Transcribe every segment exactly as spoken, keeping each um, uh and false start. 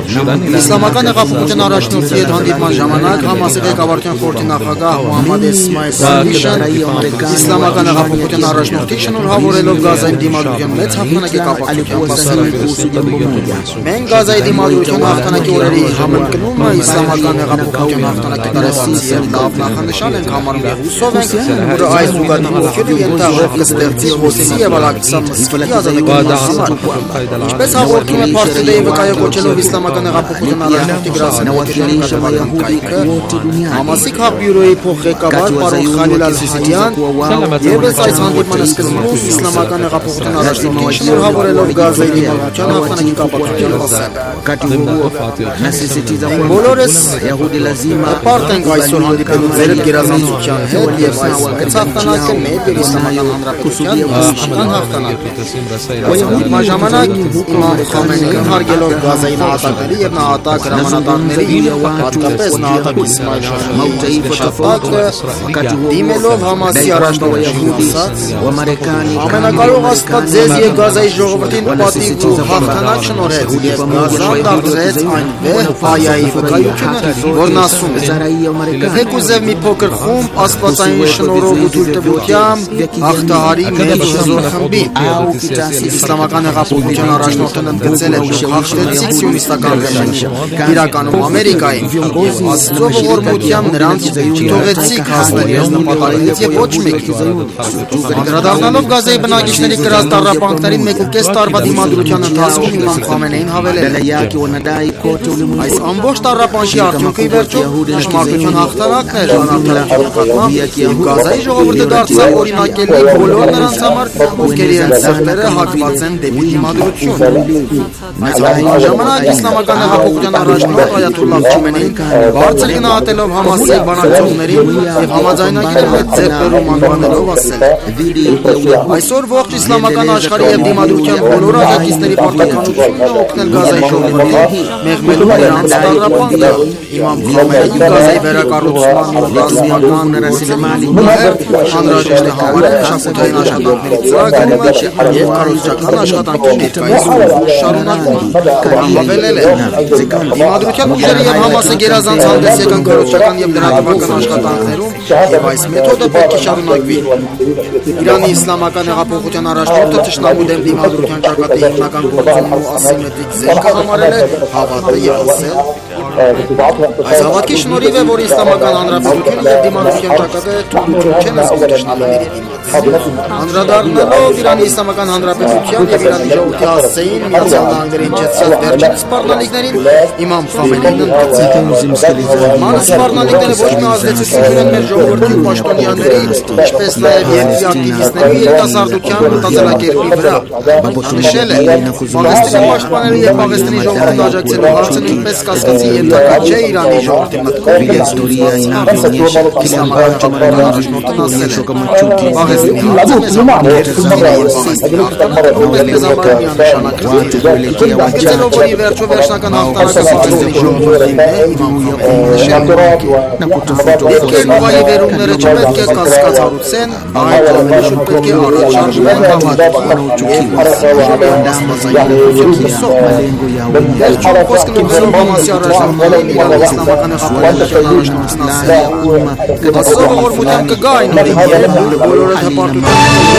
Իսլամական հեղափոխության առաջնորդի հետ հանդիպման ժամանակ Համասի ղեկավարության խորհրդի նախագահ Մոհամմադ Էսմայել Սալիշան Իսլամական հեղափոխության առաջնորդի շնորհավորելով Գազայի դիմադրության մեծ հաղթանակի կապակցությամբ ասել է. Մենք Գազայի դիմադրության հաղթանակի օրերի համընկնումը Իսլամական հեղափոխության հաղթանակի տարեդարձի լավ նախանշան ենք համարում եւ հուսով ենք, որ այս ուղղակի ողջույնը ենթահող կստեղծի հոսի եւ Ալ-Աղսա մզկիթի ազատագրման համար։ Ինչպես հաղորդում է Փարսիլեի վկայակոչելով Իսլամական հեղափոխության առաջնորդի գրասենյակի շրջանական կայքը, Համասի քաղբյուրոյի փոխղեկավար պարոն Խալիլ Ալ-Հասիյան ևս այս հանդիպման սկզբում Իսլամական հեղափոխության առաջնորդին շնորհավորելով Գազայի դիմադրության հաղթանակի կապակցությամբ ասել. Բոլորս պարտ ենք այսօր հանդիպելու ձեր գերազանցության հետ եւ այս մեծ հաղթանակը մեր եւ Իսլամական հանրապետության իշխան հաղթանակն է։ Այս ժամանակ Իմամ Խամենեին հարգելով Գազայի նահատակների եւ նահատակ հրամանատարների, հատկապես նահատակ Իսմայիլ Հանիի շաբաթը դիմելով Համասի առաջնորդին ասաց. Ամենակարող Աստված ձեզ եւ Գազայի ժողովրդին պատիվ ու հաղթանակ շնորհեց եւ Գազան դարձրեց այն վեհ փայայի վկայությունը, որն ասում է. Եկուզև մի փոքր խումբ աստվածային շնորհով ու թույլտվությամբ հաղթահարի մեր զոր խմբի։ Իսլամական հեղափոխության առաջնորդն ընդգծել է, որ հաղթեցիք սիոնիստական ռեժիմին, իրականում Ամերիկային, եւ Աստծո ողորմությամբ նրանց չթողեցիք հասնել իրենց նպատակից եւ ոչ մեկին։ Անդրադառնալով Գազայի բնակիչների կրած տառապանքներին մեկուկես տարվա դիմադրության ընթացքում Իմամ Խամենեին հավելել է. այս ամբողջ տառապանքի արդյունքը ի վերջո ճշմարտության հաղթանակն էր անարդարության նկատմամբ եւ Գազայի ժողովուրդը դարձավ օրինակելի բոլոր նրանց համար, ովքեր իրենց սրտերը հակված են դեպի դիմադրություն։ Այս ժամանակ Իսլամական հեղափոխության առաջնորդ Այաթոլլահ Խոմեյնին բարձր գնահատելով Համասի բանակցողներին եւ համաձայնագիրը հետ ձեռքբերում անվանելով ասել. այսօր ողջ իսլամական աշխարհի եւ դիմադրության բոլոր աջակիցների պարտականությունն է օգնել Գազայի ժողովրդին մեղմելու նրանց տառապանքը։ Իմամ Խոմեյնին Գազայի վերակառուցման ու ռազմական անհրաժեշտ է համարել մշակութային աշխատանքների ծրագրումը եւ կառուցողական աշխատանքի ներկայիս շարունակումը։ Հավելել է. դիմադրության ուժերը եւ Համասը գերազանց հանդես եկան կառուցողական եւ լրատվական աշխատանքներում եւ այս մեթոդը պետք է շարունակվի։ Իրանի Իսլամական հեղափոխության առաջնորդը թշնամու դեմ դիմադրության ճակատի հիմնական գործոնն ու ասիմետրիկ զենքը համարել է հավատը եւ ասել. Այս հավատքի շնորհիվ է, որ Իսլամական հանրապետությունը եւ դիմադրության ճակատը թույլություն չեն զգում թշնամիների դիմաց։ Անդրադառնալով Իրանի Իսլամական հանրապետության եւ Իրանի ժողովրդի հասցեին Միացյալ Նահանգների հնչեցրած վերջին սպառնալիքներին Իմամ Խամենեին ընդգծել. մանր սպառնալիքները ոչ մի ազդեցություն չունեն մեր ժողովրդի ու պաշտոնյաների, ինչպես նաեւ երկրի ակտիվիստների երիտասարդության մտածելակերպի վրա։ Նշել է. Պաղեստինի պաշտպանները եւ Պաղեստինի ժողովուրդը աջակցելու հարցը նույնպես կասկածի ենթակա չէ Իրանի ժողովրդի մտքով։ Իսլամական ճամփորդական առաջնորդն ասել է. Պաղեստինի հարցը մեզ համար Գիտելով որ ի վերջո վերջնական հաղթանակը Պաղեստինի ժողովրդին է, Իմամ Խոմեյնին Երկերն ուղղակի վերումները չպետք է կասկածառուցեն, այլ ավելի շուտ պետք է առաջ շարժվեն հավատքի եւ աստվածային հուսով։ Վերջում խոսքն ուղղելով Համասի առաջնորդներին Իրանի Իսլամական հեղափոխության առաջնորդն ասել է. Աստծո ողորմությամբ կգա այն օրը, երբ բոլորը հպարտություն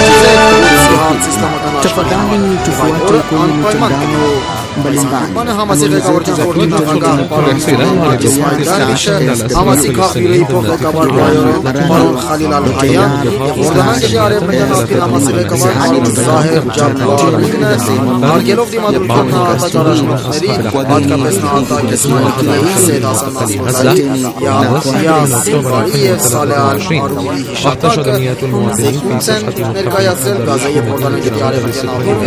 Բանը Համասի ղեկավարության խորհրդի նախագահ պարոն Իսմայիլ Դարվիշը, Համասի քաղբյուրոյի փոխղեկավար պարոն Խալիլ Ալ-Հայան եւ Օրդանանջի արևմտյան ակտի Համասի ղեկավար պարոն Զահեր Ջաբբարինը հարգելով դիմադրության նահատակ առաջնորդների, հատկապես նահատակ Էսմայիլ Հանիի, Սեյեդ Հասան Նասրալլահի, Յասին Բարի եւ Սալեհ Ալ-Մարուի հիշատակը զեկույց են ներկայացրել Գազայի եւ Օրդանանջի արևմտյան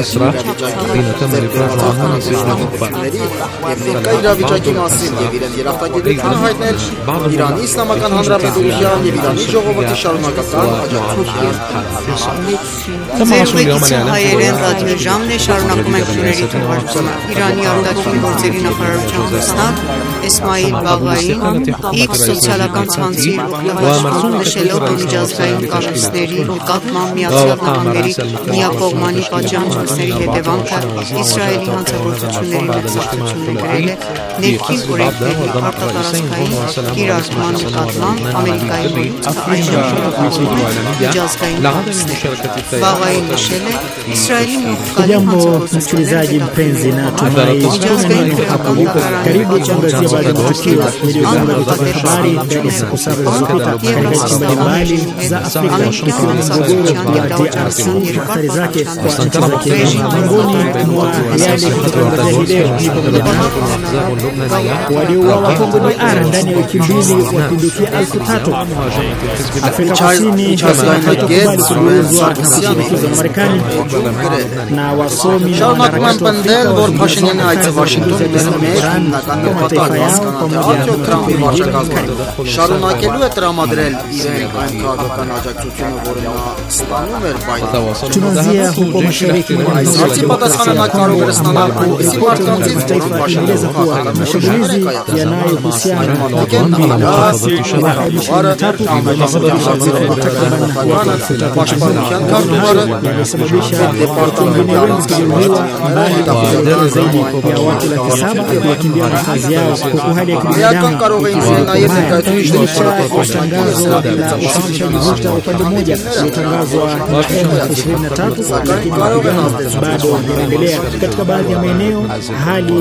ակտի Շնորհավորությունների եւ ներկայ իրավիճակի մասին եւ իրեն երախտագիտություն հայտնել Իրանի Իսլամական Հանրապետության եւ Իրանի ժողովրդի շարունակական աջակցության։ Ձերբեկցության հայերեն ռադիոժամն է, շարունակում ենք լուրերի թողարկումը։ Իրանի արտաքին գործերի նախարարության խոսնակ Էսմայիլ Բաղային X սոցիալական ցանցի լրատվություն նշելով միջազգային կառույցների նկատմամբ Միացյալ Նահանգների միակողմանի պատժամիջոցների հետևանքը Իսրայելի հանցագործությունների իրադարձությունների հետազոտությունը գրել է ներքին օրենքների արտատարածքային կիրառման նկատմամբ Ամերիկայի Բաղայի նշել է Իսրայելի Hujambo msikilizaji mpenzi, na tumai karibu tuangazie baadhi ya matukio yaliyogonga vichwa vya habari ndani ya siku saba zilizopita katika nchi mbalimbali za Afrika, ikiwemo mgogoro wa D R C na athari zake kwa nchi za kigeni. Miongoni mwa yale tutakayoangazia hii leo ni pamoja na waliouawa Kongo D R ndani ya wiki mbili wapindukia elfu tatu. Afrika Kusini haikubali kugeuzwa na kushinikiza na Marekani, na wasomi na wanaharakati wa Afrika Pashinyan aici Washington Iran kwa mataifa yao pamoja na Trump շարունակելու է տրամադրել իրեն այն քաղաքական աջակցությունը, որը նա ստանում էր բայց Tunaanzia huko mashariki mwa Այսի պատասխանը կարող է ստանալ այնպիսի մարդկանցից, որոնք inaeleza kuwa mashambulizi yanayohusiana na kundi la waasi wa M ishirini na tatu yamesababisha vifo vya takriban watu elfu tatu yamesababisha wengine wengi kujeruhiwa, mbali na zaidi ya watu laki saba kukimbia makazi yao, huku hali ya kibinadamu licha ya tangazo la usitishaji vita upande mmoja iliyotangazwa na M ishirini na tatu, lakini mapigano bado yanaendelea katika baadhi ya maeneo. Hali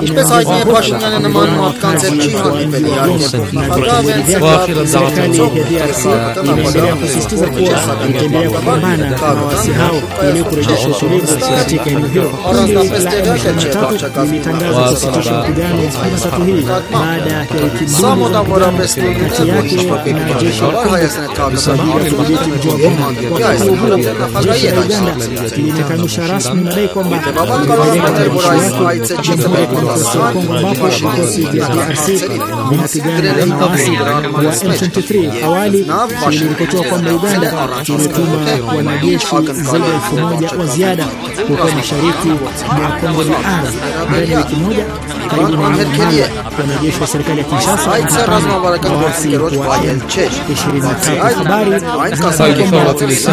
serikali ya D R C imeendelea kusisitiza kuwa itaendelea kupambana na waasi hao ili kurejesha utulivu katika eneo hilo. Kundi la M ishirini na tatu lilitangaza kusitisha mapigano Jumatatu hii baada ya wiki mbili kati yake na jeshi la Kongo kwa ajili ya kudhibiti mji wa Goma. Wakati huo huo, jeshi la Uganda lilikanusha rasmi madai kwamba lilipeleka wanajeshi wake Jamhuri ya Kidemokrasia ya Kongo, ambapo vikosi vya D R C vinapigana na waasi wa M ishirini na tatu. Awali iliripotiwa kwamba Uganda imetuma wanajeshi zaidi ya elfu moja wa ziada huko mashariki mwa Kongo D R. Ndani ya wiki moja, karibu na wanajeshi wa serikali ya Kinshasa na waasi wa M ishirini na tatu. Habari zinasema kwamba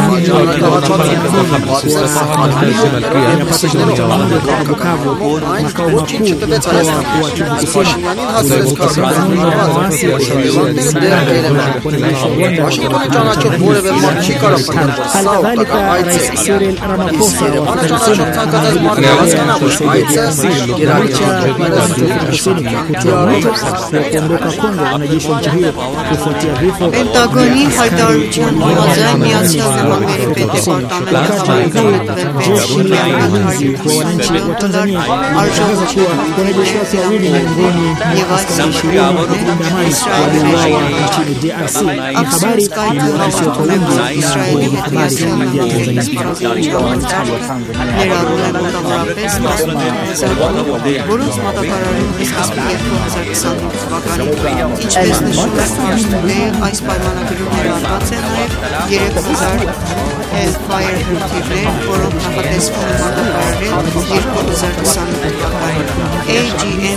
inapata kilomita moja kutoka Bukavu, makao makuu ya mkoa wa Kivu Kusini. Waasi wa halikadhalika Rais Cyril Ramaphosa wa Afrika Kusini kutoa mwito wa kuondoka Kongo wanajeshi wa nchi hiyo kufuatia vifo. Pentagonի հայտարարության համաձայն Միացյալ Նահանգների պետդեպարտամենտը jeshi la ulinzi wa wananchi wa Tanzania alitangaza kuwa wanajeshi wake wawili miongoni mwa askari ishirini wa kulinda amani waliuawa nchini D R C. Ni habari iliyoashiria kwa wingi na habari vya Tanzania. Ներառում է մոտավորապես տասնութ հազար որոնց մատակարարում սկզբի երկու հազար քսանութ թվականին, ինչպես նշում է Ֆարսուտե, այս պայմանագրումները արված են նաև երեք հազար Hellfire հրթիռներ, որոնք նախատեսվում են մատակարարել երկու հազար քսանութ թվականին։ A G M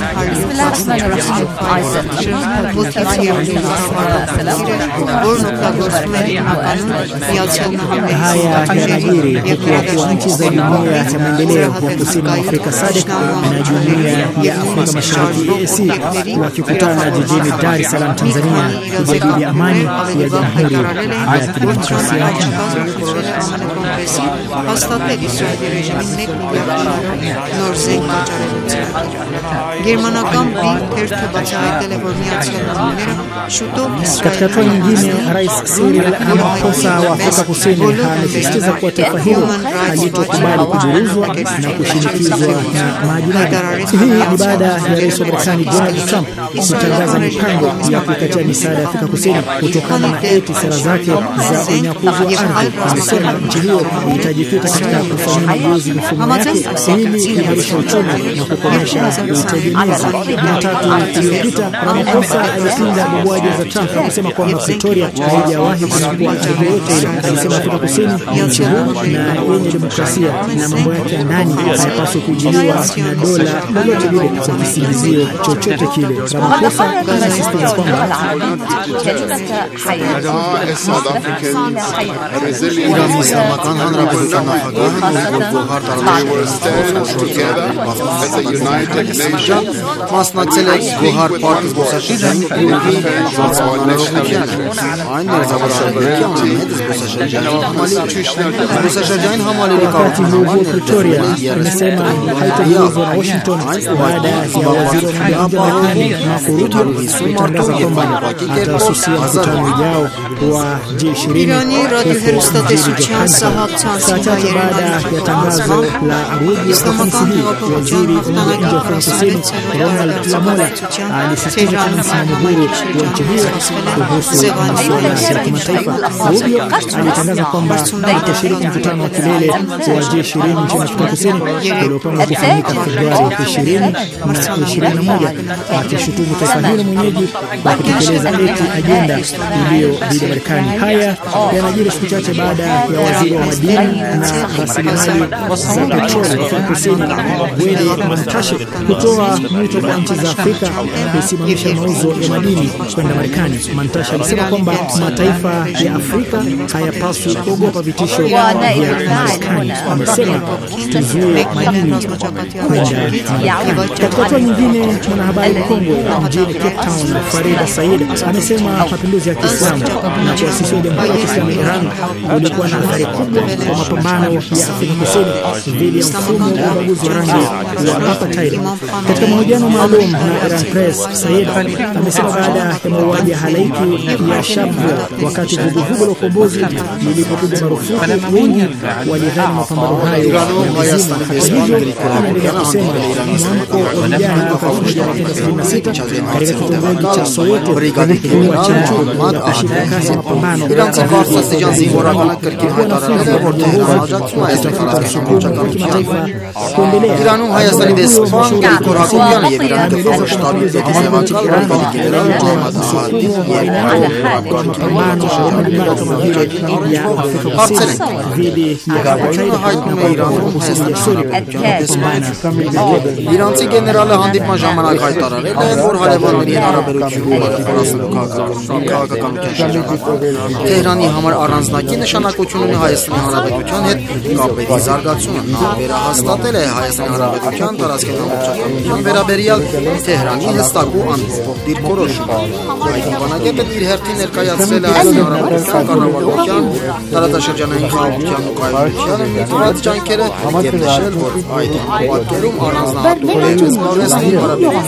ոտքից երկու որն օգտագործվում է հիմնականում Միացյալ Նահանգների huku nchi za Jumuiya ya Maendeleo ya Kusini mwa Afrika S A D C na Jumuiya ya Afrika Mashariki E A C wakikutana jijini Dar es Salaam, Tanzania kujadili amani ya Jamhuri ya Kidemokrasia ya Kongo. Հաստատել Իսրայելի ռեժիմի մեկ միլիարդ նոր զենք վաճառելու Գերմանական բի թերթը բացահայտել է, որ Միացյալ Նահանգները շուտով Katika hatua nyingine, Rais Cyril Ramaphosa wa Afrika Kusini amesisitiza kuwa taifa hilo halitokubali kujuruzwa na kushinikizwa na majirani. Hii ni baada ya Rais wa Marekani Donald Trump kutangaza mipango ya kuikatia misaada ya Afrika Kusini kutokana na eti sera zake za unyakuzi wa ardhi. Amesema nchi hiyo itajikita katika kufanyia mageuzi mifumo yake ili kuimarisha uchumi na kukomesha utegemezi. Jumatatu iliyopita, Ramaphosa alipinga mauaji za Trump na kusema kwamba Pretoria haijawahi kuchukua ardhi yoyote ile. Alisema Afrika Kusini ni nchi huru na yenye demokrasia na mambo yake ya ndani hayapaswi kuingiliwa na dola lolote lile kwa kisingizio chochote kile. Ramaphosa anasisitiza kwamba Իրանի Իսլամական Հանրապետության նախագահը Գորգոհար տարածքներով մասնակցել է Գոհար Պարկ զբոսաշրջանի ուղի հանրահավաքությանը։ Այն ներկայացրել է ամենից զբոսաշրջանի համալիրը։ Զբոսաշրջային համալիրի կառուցումը Victoria amesema haitajiuzwa na Washington baada ya waziri wa mambo ya ndani Marco Rubio kutangaza kwamba atasusia mkutano ujao wa G ishirini. Իրանի ռադիոհեռուստատեսության սահակցանցի baada ya tangazo la Rubio Իսլամական հեղափոխության հաղթանակի Kusini Ronald Lamola alisisitiza kanisa muhuri wa nchi hiyo kuhusu masuala ya kimataifa. Rubio alitangaza kwamba atashiriki mkutano wa kilele wa G ishirini nchini Afrika Kusini uliopangwa kufanyika Februari ishirini na ishirini na moja, akishutumu taifa hilo mwenyeji kwa kutekeleza eti ajenda iliyo dhidi ya Marekani. Haya yanajiri siku chache baada ya waziri wa madini na rasilimali za petroli Afrika Kusini Gwede Mantashe kutoa mwito kwa nchi za Afrika kusimamisha mauzo ya madini kwenda Marekani. Mantashe alisema kwamba mataifa ya Afrika hayapaswi kuogopa vitisho vya Marekani. Amesema tuzuie madini kwenda Marekani. Katika hatua nyingine, mwanahabari mkongwe mjini Cape Town Farida Said amesema mapinduzi ya Kiislamu na kuasisiwa Jamhuri ya Kiislamu ya Iran ulikuwa na athari kubwa kwa mapambano ya Afrika Kusini dhidi ya mfumo wa ubaguzi wa rangi wa apartheid. Katika mahojiano maalum na Iran Press, Said amesema baada ya mauaji ya halaiki ya Shabwa wakati vuguvugu la ukombozi lilipopigwa marufuku, wengi walidhani mapambano hayo yamezima. Hata hivyo, anaendelea kusema mwamko wa vijana mwaka elfu moja mia tisa sabini na sita katika kitongoji cha Soweto ulikuwa chanzo kushika kasi ya mapambano Իրանում Հայաստանի դեսպան Գրիգոր Հակոբյանը եւ Իրանի գլխավոր շտաբի պետեւական ռազմավարական Իրանցի գեներալը հանդիպման ժամանակ հայտարարել է, որ հարևանների հարաբերությունները խորացնելու քաղաքականության Թեհրանի համար առանձնակի նշանակություն ունի Հայաստանի Հանրապետության հետ կապերի զարգացումը։ Նա վերահաստատել է Հայաստանի Հանրապետության տարածքային ամբողջականության վերաբերյալ Թեհրանի հստակ ու անփոփ դիրքորոշումը։ Այդ բանակետը իր հերթին ներկայացրել է Հայաստանի Հանրապետության կառավարության տարածաշրջանային խաղաղության ու կայունությանը միտված ջանքերը եւ նշել, որ այդ պատկերում առանձնահատուկ է զբաղեցնի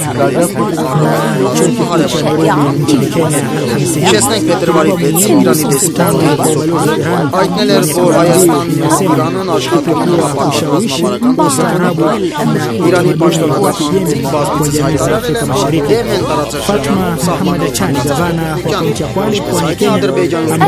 Հիշեցնենք փետրվարի վեցին Իրանի դեսպանը հայտնել էր, որ Հայաստանն ու Իրանն աշխատում են ռազմավարական դասակարգում Իրանի պաշտոնական բազմիցս հայտարարել են Եմեն տարածաշրջանում սահմանադրության գազանա Ադրբեջանում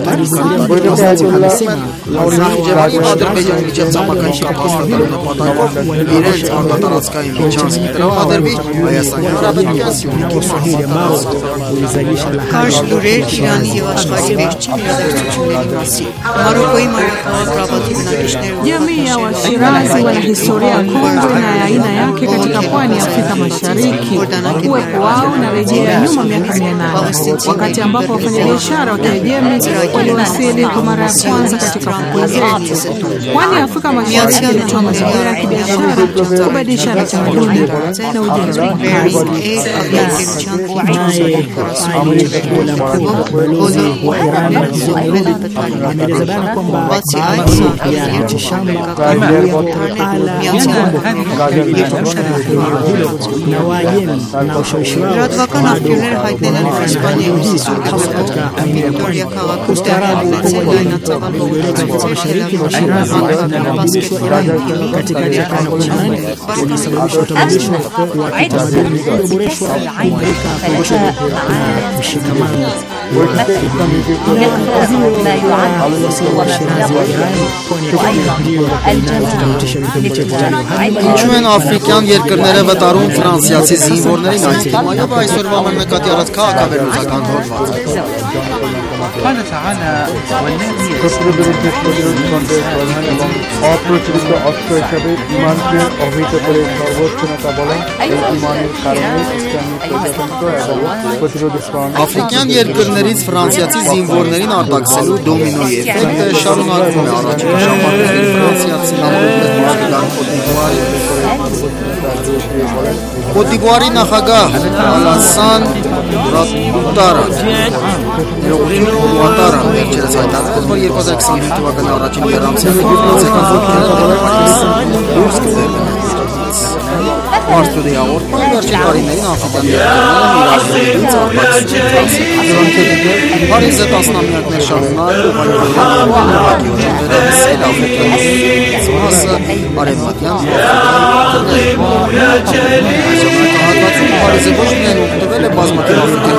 Ադրբեջանի միջև ցամաքային կապ հաստատելու նպատակով իրենց արտատարածքային միջանցքի տրամադրվի Հայաստանի Հանրապետության Սյունիքի Կարճ լուրեր Իրանի եւ աշխարհի վերջին իրադարձությունների մասին։ Մարոկոյի մայրաքաղաք Ռաբաթի բնակիչները Jamii ya Washirazi wana historia kongwe na ya aina yake katika pwani ya Afrika Mashariki. Uwepo wao unarejea nyuma miaka mia nane wakati ambapo wafanyabiashara wa Kiajemi waliwasili kwa mara ya kwanza katika fukwe zetu. Pwani ya Afrika Mashariki ilitoa mazingira ya kibiashara, kubadilishana tamaduni na ujenzi wa makazi. Balozi wa Iran mjini Nairobi ameeleza bayana kwamba baadhi ya nchi shamba ala na Waajemi na ushawishi wao Լրատվական աղբյուրները հայտնել են, որ Իսպանիայի հյուսիսում Վիկտորիա քաղաքում տեղի ունեցել լայնածավալ Mashariki wa Shirazi na mabadiliko ya Iran katika karne kumi na nane ulisababisha utambulisho wa kitamaduni ulioboreshwa kuimarika kwa uchumi na mshikamano wa Afrika. Na waziri wa Shirazi wa Iran pwani ya Kenya ndio inayotamatisha vipindi cha tano. Ինչու են աֆրիկյան երկրները վտարում ֆրանսիացի զինվորներին այս թեմայով այսօրվա մեր նկատի առած քաղաքավերլուծական հոդվածը։ قال تعالى والذي অপ্রচলিত অস্ত্র হিসাবে ইমানকে অভিহিত করে সর্বোচ্চতা বলেন এই ইমানের কারণে ইসলামী প্রজাতন্ত্র এবং প্রতিরোধ front Աֆրիկյան երկրներից ֆրանսիացի զինվորներին արտաքսելու դոմինոյի էֆեկտը շարունակվում է առաջին ժամանակների ֆրանսիացի Կոտիվուարի նախագահ Ալասան Ռատուտարան Ռատուտարան վերջերս հայտարարեց, որ երկու հազար քսանհինգ թվականի առաջին երամսյանը ֆրանսիական զորքերը դուրս կբերվեն Մարդուդի հաղորդման վերջին տարիներին Աֆրիկյան երկրներն իրազեկույց Փարիզը տասնամյակներ շարունակ ուղղակիորեն Աֆրիկյան մասը արևմտյան Փարիզը ոչ միայն օգտվել է բազմաթիվ աֆրիկյան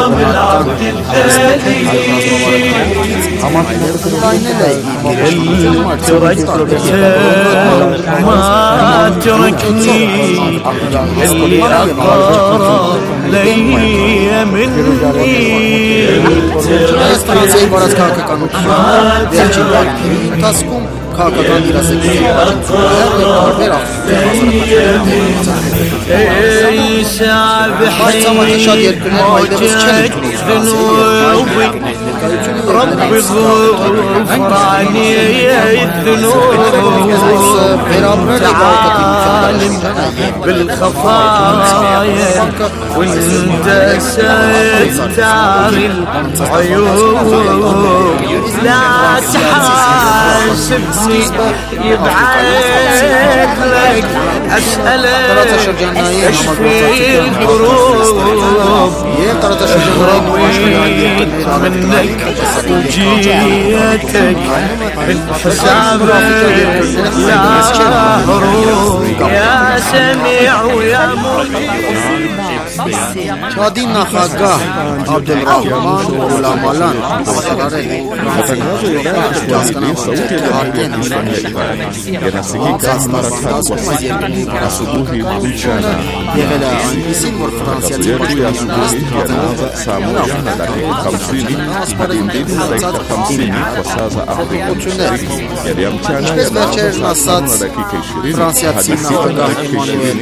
اللي أقرب لي مني Այս Ֆրանսիայի բարած քաղաքականությունը վերջին տարիների ընթացքում քաղաքական իրազեկությունները շատ երկրներ այդպես չեն رب غفراني الذنوب عالم بالخفايا وانت ستار العيوب لا تحاسبني يبعد لك اسألك اشفي الكروب رويت منك وجيتك بالحساب يا هروب يا سميع ويا مجيب Չադի նախագահ Աբդելրահման Գոլամալան հայտարարել է եղել է այնպիսին, որ ֆրանսիացի Ինչպես վերջերս ասաց ֆրանսիացի նախագահ Էմանուել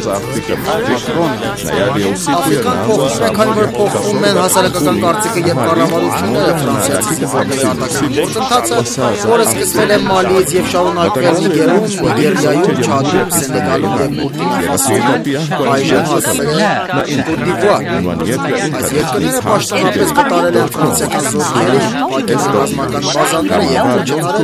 Աֆրիկան փոխվում է, քանի որ փոխվում են հասարակական կարծիքը եւ կառավարությունները ֆրանսիացի զինվորների արտաքին գործընթացը, որը սկսվել է Մալիից եւ շարունակվել Նիգերում, Նիգերիայում, Չադում, Սենեգալում եւ Բուրկինա այժմ հասել է Կոտիվուար։ Այս երկրները պաշտոնապես կատարել են ֆրանսիական զորքերի ռազմական բազաները եւ ոչնչարել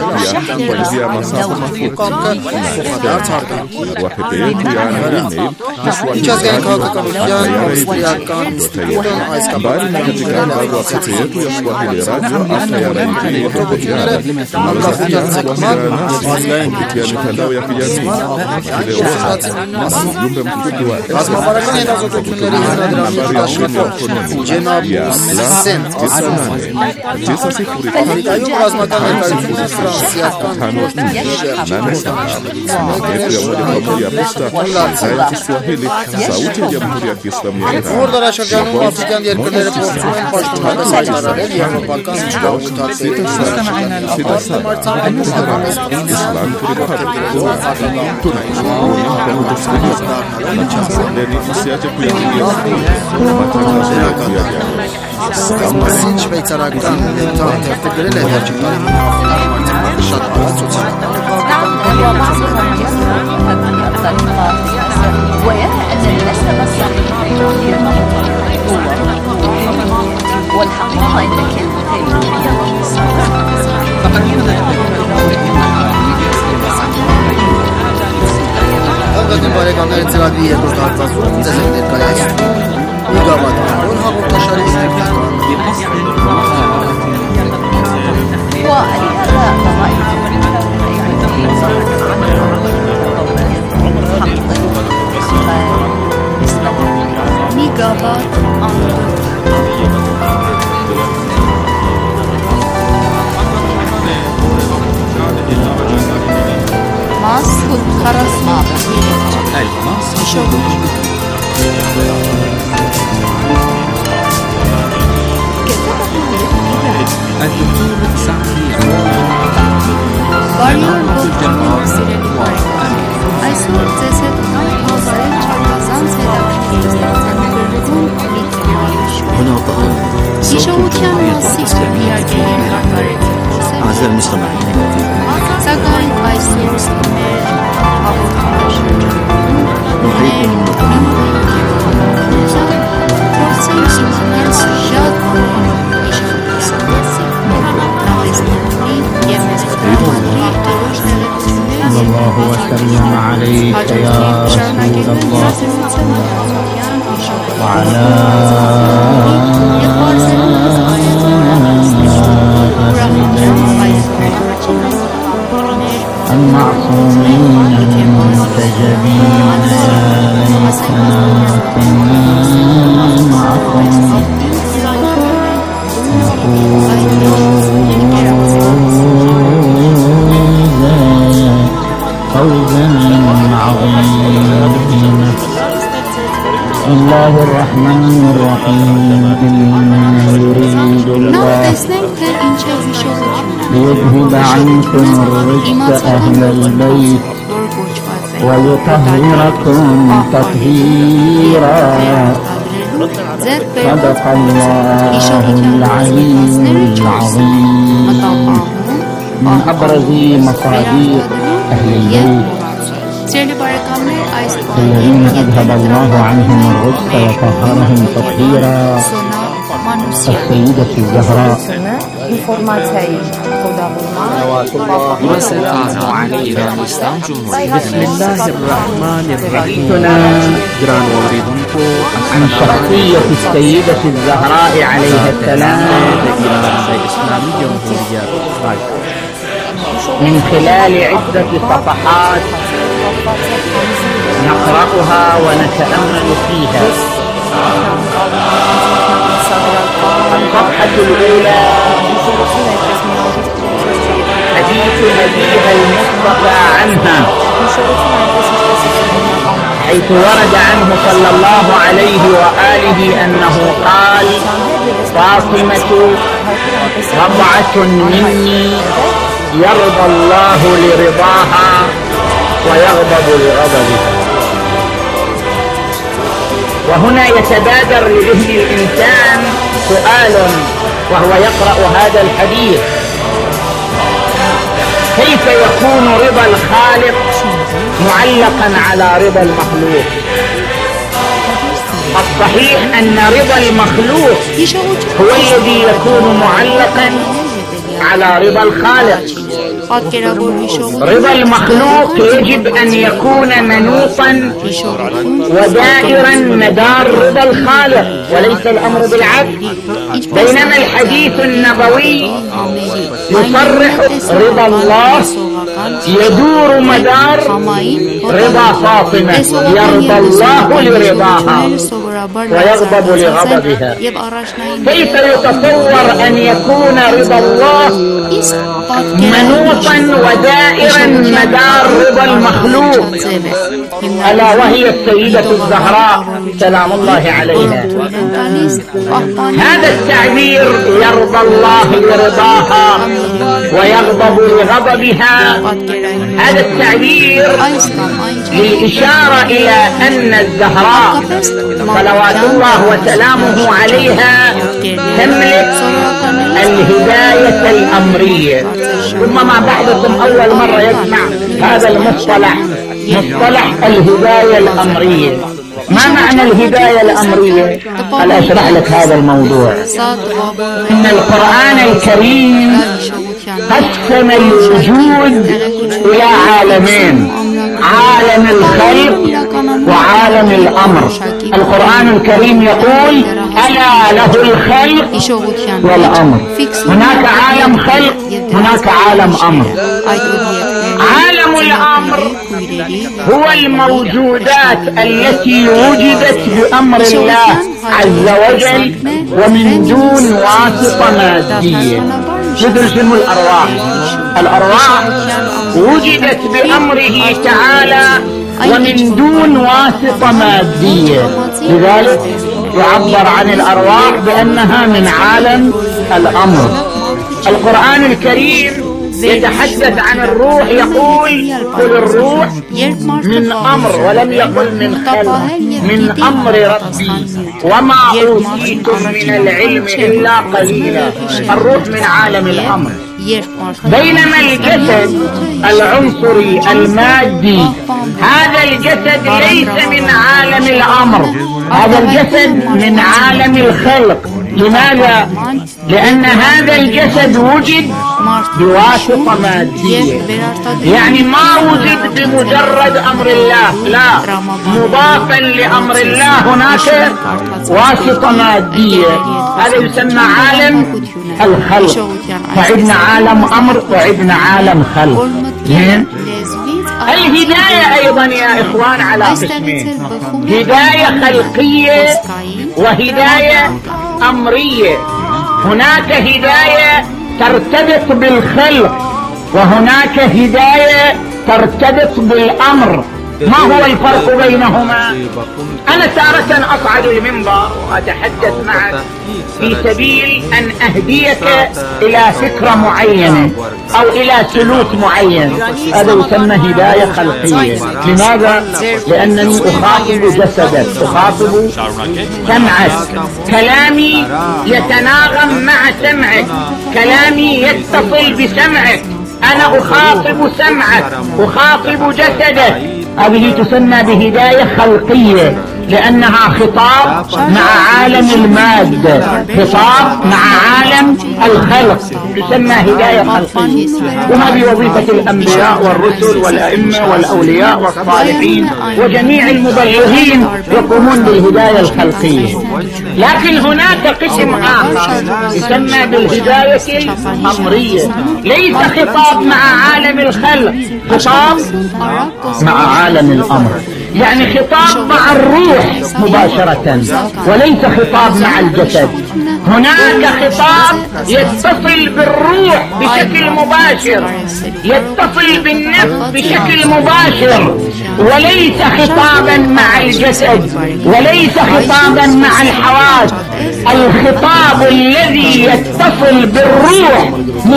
ճանաչել փոխադարձ հարգանք։ Միջազգային քաղաքականության Ավստրիական ինստիտուտն այս կապակցությամբ ներկայացրել է Ռազմավարական հետազոտությունների հրադրանքի աշխատող Ջենաբ Սենտ Աֆրիկայում ռազմական ներկայությունը ֆրանսիական Որդարաշրջանում աֆրիկյան երկրները փորձում են պաշտոնապես հայտարարել եվրոպական միջգաղութացիների Մասին շվեյցարական թերթը գրել է վերջին տարիներին աֆրիկյան շատ արած والحقيقة أن كلمتين Հողգատին բարեկամների ծրագրի երկրորդ հատվածում ձեզ ենք ներկայացնում մի գավաթավոր հաղորդաշարի ներկայացնում ولهذا رأيت Megawatt Mas Karasma Elmas كتبت Իշողության մասին իհարկե կարգարեց أعزائي المستمعين Սակայն այսօր մեր հաղորդաշրջանում نحييكم صلى الله وسلم عليك يا رسول الله وعلى المعصومين المنتجبين يا ليتنا كنا معكم فوزا عظيما الله الرحمن الرحيم يريد الله ليذهب عنكم الرجس أهل البيت ويطهركم تطهيرا صدق الله العلي العظيم من أبرز مصادر أهل البيت الذين أذهب الله عنهم الرجس وطهرهم تطهيرا السيدة الزهراء بسم الله الرحمن الرحيم عن شخصية السيدة الزهراء عليها السلام من خلال عدة صفحات نقرأها ونتأمل فيها. الصفحة الأولى حديث نبيها المصطفى عنها، حيث ورد عنه صلى الله عليه وآله أنه قال: فاطمة رضعة مني يرضى الله لرضاها ويغضب لغضبها. وهنا يتبادر لذهن الإنسان سؤال وهو يقرأ هذا الحديث: كيف يكون رضا الخالق معلقا على رضا المخلوق؟ الصحيح أن رضا المخلوق هو الذي يكون معلقا على رضا الخالق. رضا المخلوق يجب أن يكون منوطا ودائرا مدار رضا الخالق وليس الأمر بالعكس. بينما الحديث النبوي يصرح رضا الله يدور مدار رضا فاطمة، يرضى الله لرضاها ويغضب لغضبها. كيف يتصور أن يكون رضا الله منوطا ودائرا مدار رضا المخلوق، ألا وهي السيدة الزهراء سلام الله عليها؟ هذا التعبير يرضى الله لرضاها ويغضب لغضبها، هذا التعبير للإشارة إلى أن الزهراء صلوات الله وسلامه عليها تملك الهداية الأمرية. ثم مع بعضكم أول مرة يسمع هذا المصطلح، مصطلح الهداية الأمرية. ما معنى الهداية الأمرية؟ قال أشرح لك هذا الموضوع. إن القرآن الكريم قسم الوجود إلى عالمين: عالم الخلق وعالم الأمر. القرآن الكريم يقول: ألا له الخلق والأمر. هناك عالم خلق، هناك عالم أمر. عالم الأمر هو الموجودات التي وجدت بأمر الله عز وجل ومن دون واسطة مادية، مثل شنو الأرواح. الأرواح وجدت بأمره تعالى ومن دون واسطة مادية، لذلك يعبر عن الأرواح بأنها من عالم الأمر. القرآن الكريم يتحدث عن الروح يقول قل الروح من أمر، ولم يقل من خلق، من أمر ربي وما أوتيتم من العلم إلا قليلا. الروح من عالم الأمر، بينما الجسد العنصري المادي هذا الجسد ليس من عالم الأمر، هذا الجسد من عالم الخلق. لماذا؟ لأن هذا الجسد وجد بواسطة مادية، يعني ما وجد بمجرد أمر الله، لا، مضافا لأمر الله هناك واسطة مادية، هذا يسمى عالم الخلق. فعندنا عالم أمر وعندنا عالم خلق. الهداية أيضا يا إخوان على قسمين، هداية خلقية وهداية أمرية. هناك هداية ترتبط بالخلق وهناك هداية ترتبط بالأمر. ما هو الفرق بينهما؟ أنا تارة أصعد المنبر وأتحدث معك في سبيل أن أهديك إلى فكرة معينة أو إلى سلوك معين، هذا يسمى هداية خلقية. لماذا؟ لأنني أخاطب جسدك، أخاطب سمعك، كلامي يتناغم مع سمعك، كلامي يتصل بسمعك، أنا أخاطب سمعك، أخاطب جسدك. هذه تسمى بهداية خلقية لأنها خطاب مع عالم المادة، خطاب مع عالم الخلق، تسمى هداية خلقية. وهذه وظيفة الأنبياء والرسل والأئمة والأولياء والصالحين وجميع المبلغين يقومون بالهداية الخلقية. لكن هناك قسم آخر يسمى بالهداية الأمرية، ليس خطاب مع عالم الخلق، خطاب مع عالم الأمر، يعني خطاب مع الروح مباشرة وليس خطاب مع الجسد. هناك خطاب يتصل بالروح بشكل مباشر، يتصل بالنفس بشكل مباشر، وليس خطابا مع الجسد وليس خطابا مع الحواس. الخطاب الذي يتصل بالروح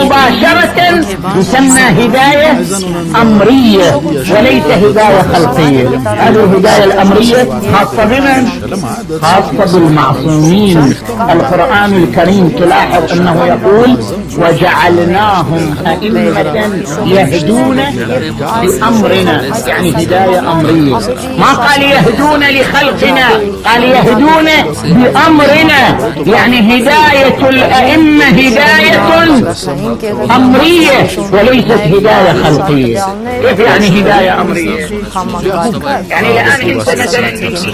مباشرة يسمى هداية أمرية وليس هداية خلقية. هذه الهداية الأمرية خاصة بمن؟ خاصة بالمعصومين. القرآن الكريم تلاحظ أنه يقول وجعلناهم أئمة يهدون بأمرنا، يعني هداية أمرية. ما قال يهدون لخلقنا، قال يهدون بأمرنا، يعني هداية الأئمة هداية أمرية وليست هداية خلقية. كيف يعني هداية أمرية؟ يعني الآن أنت مثلا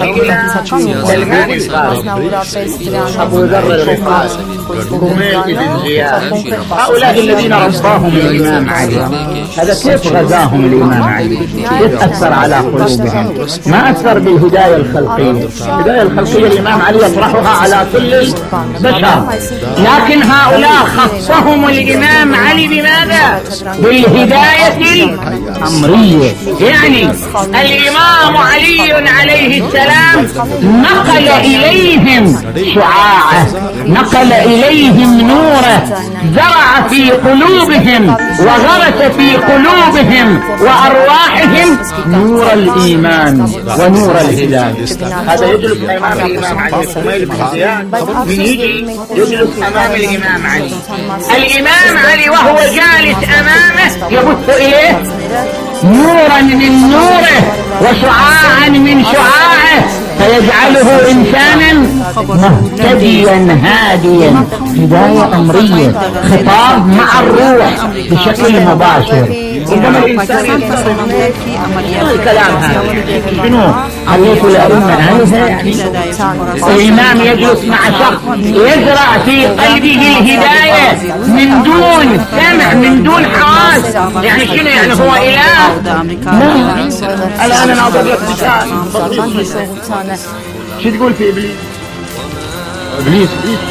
سلمان الفارسي، أبو ذر الغفاري، كميل بن زياد، هؤلاء الذين رباهم الإمام علي، هذا كيف غزاهم الإمام علي؟ كيف أثر على قلوبهم؟ ما أثر بالهداية الخلقية. الهداية الخلقية الإمام علي يطرحها على كل البشر، لكن هؤلاء خصهم الإمام علي بماذا؟ بالهداية الأمرية. يعني الإمام علي عليه السلام نقل إليهم شعاعه، نقل إليهم نوره، زرع في قلوبهم وغرس في قلوبهم وأرواحهم نور الإيمان ونور الهداية. هذا يجلس أمام الإمام علي، كميل بن زياد من يجي يجلس أمام الإمام علي، الإمام علي وهو جالس أمامه يبث إليه نورا من نوره وشعاعا من شعاعه فيجعله إنسانا مهتديا هاديا. هداية أمرية، خطاب مع الروح بشكل مباشر. عندما الإنسان الكلام هذا شنو؟ عليك الأئمة هذا يعني الإمام يجلس مع شخص يزرع في قلبه الهداية من دون سمع من دون حواس، يعني شنو؟ يعني هو إله؟ لا. الآن أنا أضرب لك مثال. شو تقول في إبليس؟ إبليس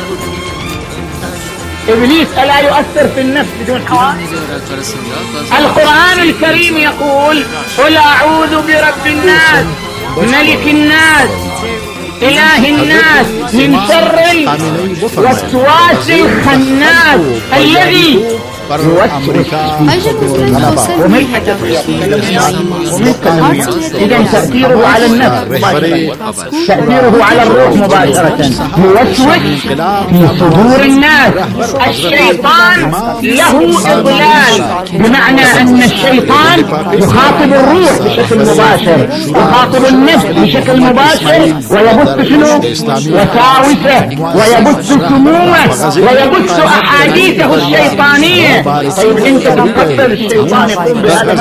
إبليس ألا يؤثر في النفس بدون حواس؟ القرآن الكريم يقول قل أعوذ برب الناس ملك الناس إله الناس من شر الوسواس الخناس الذي إذا تأثيره على النفس تأثيره على الروح مباشرة يوسوس في صدور الناس. الشيطان له إضلال، بمعنى أن الشيطان يخاطب الروح بشكل مباشر، يخاطب النفس بشكل مباشر، ويبث شنو؟ وساوسه، ويبث سمومه، ويبث أحاديثه الشيطانية. طيب أنت تقدر الشيطان يقوم بهذا؟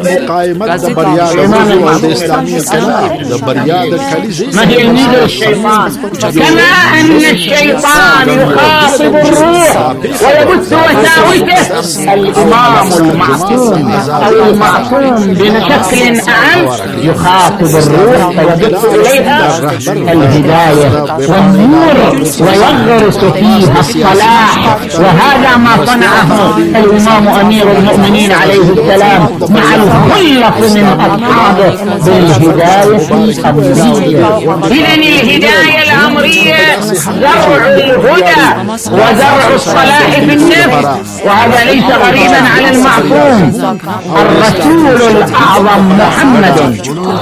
ما هي الميزة الشيطان؟ كما أن الشيطان يخاطب الروح ويبث وساوسه، الإمام المعصوم أو المعصوم بشكل أعم يخاطب الروح فيبث إليها الهداية والنور ويغرس فيها الصلاح. وهذا ما صنعه الإمام أمير المؤمنين عليه السلام مع الخلة من أصحابه بالهداية الأمرية. إذن الهداية الأمرية زرع الهدى وزرع الصلاح في النفس، وهذا ليس غريبا على المعصوم الرسول الأعظم محمد.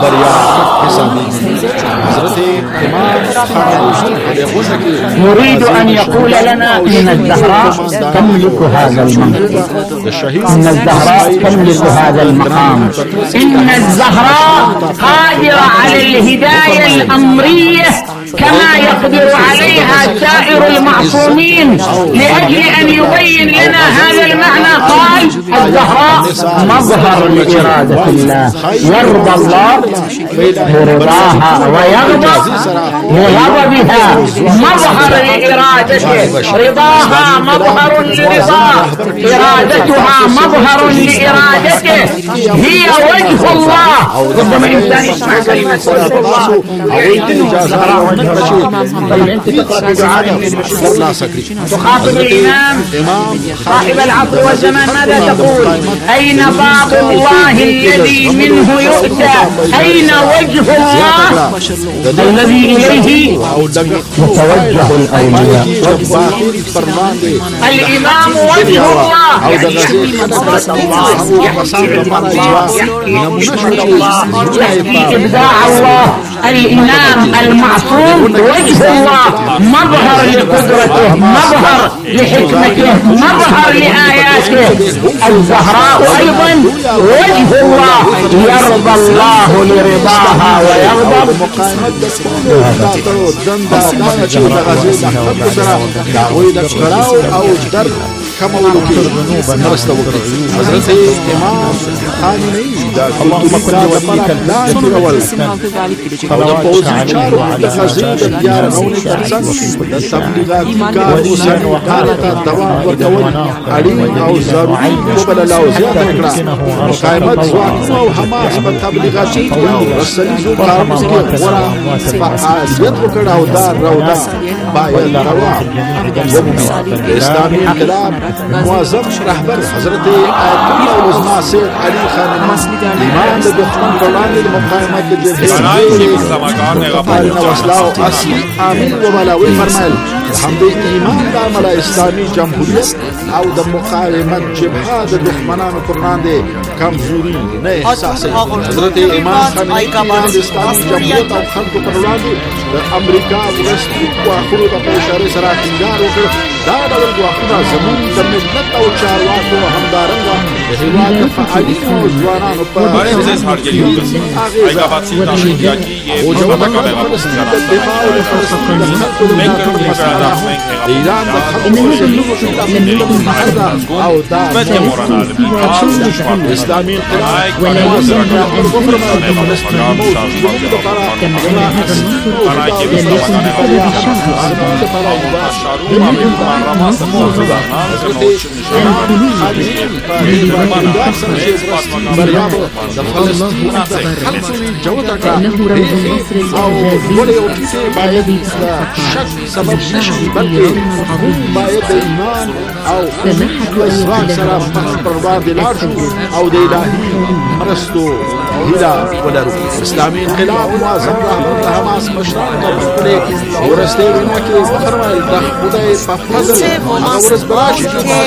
يريد أن يقول لنا إن الزهراء تملك هذا المنصب، إن الزهراء تملك هذا المقام، إن الزهراء قادرة على الهداية الأمرية كما يقدر عليها سائر المعصومين. لأجل أن يبين لنا هذا المعنى قال الزهراء مظهر لإرادة الله، يرضى الله برضاها ويغضب لغضبها، مظهر لإرادته، رضاها مظهر لرضاه، إرادتها مظهر لإرادته، هي وجه الله. ربما إنسان يسمع كلمة وجه الله تخاطب الإمام صاحب العصر والزمان ماذا تقول؟ أين باب الله الذي منه يؤتى؟ أين وجه الله الذي إليه يتوجه الأولياء؟ الإمام وجه الله، يحكي إبداع الله. الإمام المعصوم وجه الله، مظهر لقدرته، مظهر لحكمته، مظهر لآياته. الزهراء أيضا وجه الله، يرضى الله لرضاها ويغضب. اللهم كن وليك الحكمة والحكمة صلواتك عليه وعلى رهبر حضرت آیت العظمى سید علی خان ایمان دشمن قرآن المقامات وسلا اصل عامل و بلاوی فرمایل الحمد ایمان د عمل اسلامی جمهوریت او د مقاومت جبهه د دشمنانو قرآن دي کمزوري نه احساس حضرت ایمان خان د اسلامي جمهوریت او خلق قرآن دي امریکا ورسټ واخرو د اشاره سره ټینګار وکړ. دا ډول واخره زمون د ملت او چارواکو همدارنګه د هیواد فعالین او ځوانانو په اړه د ځړ کې یو څه ایګه باندې دا شیا کې یو څه د کمه غوښتل ایران د او دا اسلامي سبب نشي بلکې باید ایمان او اسراء سره پر باندې لاړ شو او د الهي مرستو هلا ودرو اسلامي انقلاب موازن رهبر حماس مشروع قبل ورسته وناكي فرمای دخ بودای فضل اورس براشی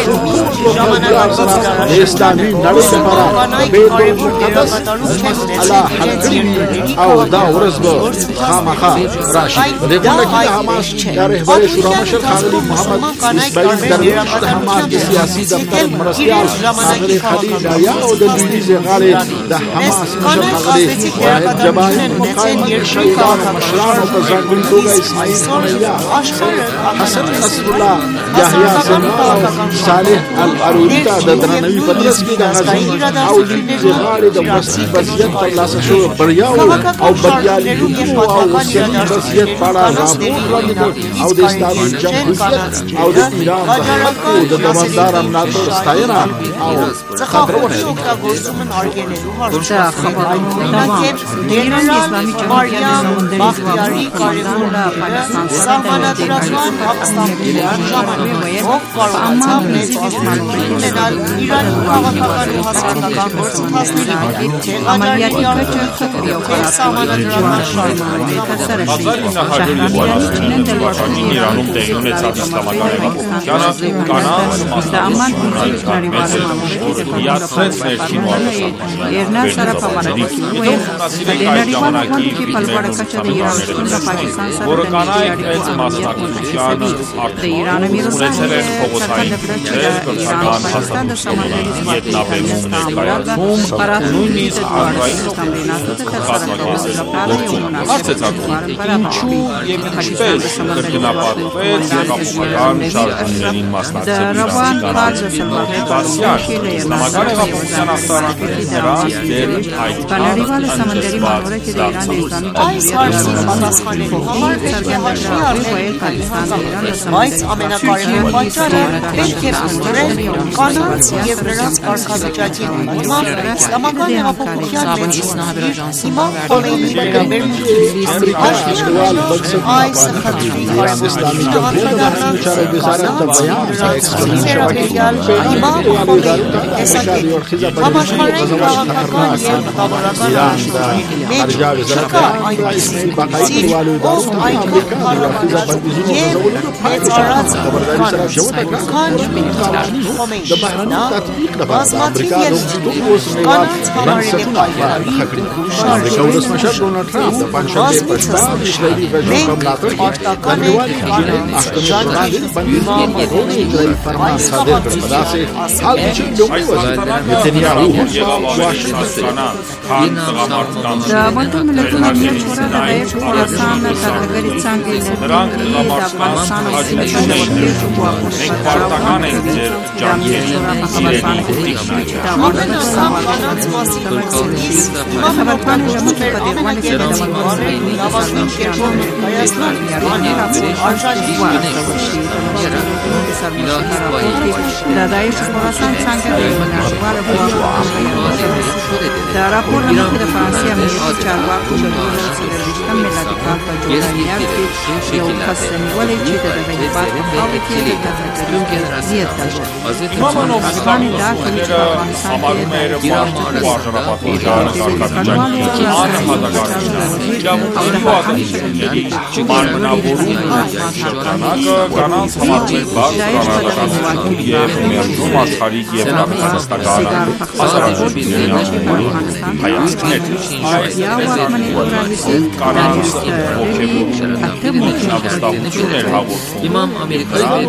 اسلامی نړۍ لپاره بیت المقدس علا حلقی او دا ورس به خامخا راشي دغه کې حماس د رهبر شورا مشر خالد محمد اسماعیل درویش د حماس د سیاسي دفتر مرستيال خالد خلیل یا او د لیدیز غاړي د حماس مشر خالد واحد جبان مقام شهیدان مشران او ځانګړي توګه اسماعیل خلیل حسن نصر الله یحیی سلمان صالح العروری ته د درنوي پدرس کې د غزي او لیدیز غاړي د مسیح وضعیت ترلاسه شو بریاو او بریالي او وسیلي وضعیت په اړه راپور او د اسلامي جمهوریت او د ایران او د دوامدار امنیت ستاینه او خبرونه օգտագործումն արգելելու հարցը։ Իրանի իսլամի ճամփորդների Բախտիարի կարևոր սահմանադրական հապստամբության ժամանակ ով կարողացավ մեծ մասնակցություն ունենալ Իրանի քաղաքական ու հասարակական գործընթացների Ղաջարի արժեքների սահմանադրական շարժման Իրանում տեղի ունեցած իսլամական հեղափոխությանը կանանց մասնակցությունների հիացրեց ներքին ու արտաքին որը կանայք այդ մասնակցությանը ունեցել են փողոցային քիչեր, կրթական հաստատությունների ետնաբերում ներկայացում, նույնիսկ հանրային կազմակերպել գործում։ Հարց է ծագում, ինչու և ինչպես կրկնապատկվեց հեղափոխական շարժումներին մասնակցելու Բասյան, իսլամական հեղափոխության աստառնագիրը նրանց դեր այդ Այս հարցին պատասխանելու համար պետք է հաշվի առնել բայց ամենակարևոր պատճառը պետք է ընդունել կանանց և նրանց կարգավիճակի նկատմամբ իսլամական հեղափոխության Իմամ Խոմեյնիի վերաբերմունքի այս խնդրի կարևորությունը վերաբերյալ Իմամ Խոմեյնիի տեսակետը համաշխարհային քաղաքական և մտավորական մեջ չկա այնպիսի ով այդքան քարոզություն և մեծարած կանանց քան Խոմեյնին նա բազմաթիվ երկրների կանանց համար է պայքարի բազմիցս մենք արտական ենք կանանց ժանրի Իմամ Խոմեյնիի այս Да, вот он летунок не вчера дает Афганистан, как говорится, английский, да, Афганистан, Da rapporto da Francia mi dice al guardo del servizio medical per giovani che io passano vuole citare da parte proprio che da dieta Մամանով իսլամները համարում է երևանու արժանապատվության կարգավիճակի անհատականության իրավունքների ու ազատությունների մարմնավորում շրջանակը կանանց համարում է բարձր անհատականություն և ներդրում աշխարհիկ և կապիտալիստական հասարակությունների հայացքներ այս մեզերում կանանց ողջևորում ինքնավստահություն էր հաղորդում Իմամ Ամերիկայի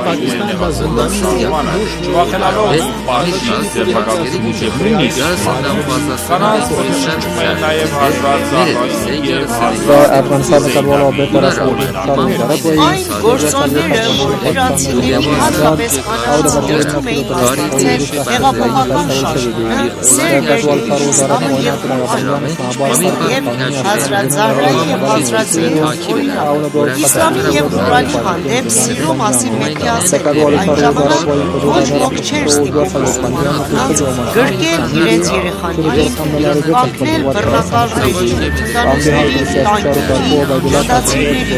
Չվախենալով Պարիզի ձերբակալություն և նույնիսկ կանանց որոշում է նաև հաշված զարվային և Այն գործոնները, որ իրանցիների հատկապես կանանց գործում էին մասնակցել հեղափոխական շարժմանը, սերն էր իսլամը և Ղուրանը, և Հազրաթ Զահրայի և Հազրաթ Զեյնաբի իսլամի և Ղուրանի հանդեպ սիրո մասին պետք է ասել, այն ժամանակ ոչ ոք չէր ստիպում կանանց գրկել իրենց երեխաներին, կանգնել բռնակալ ռեժիմի թնդանոցների տանկերին, դատացիների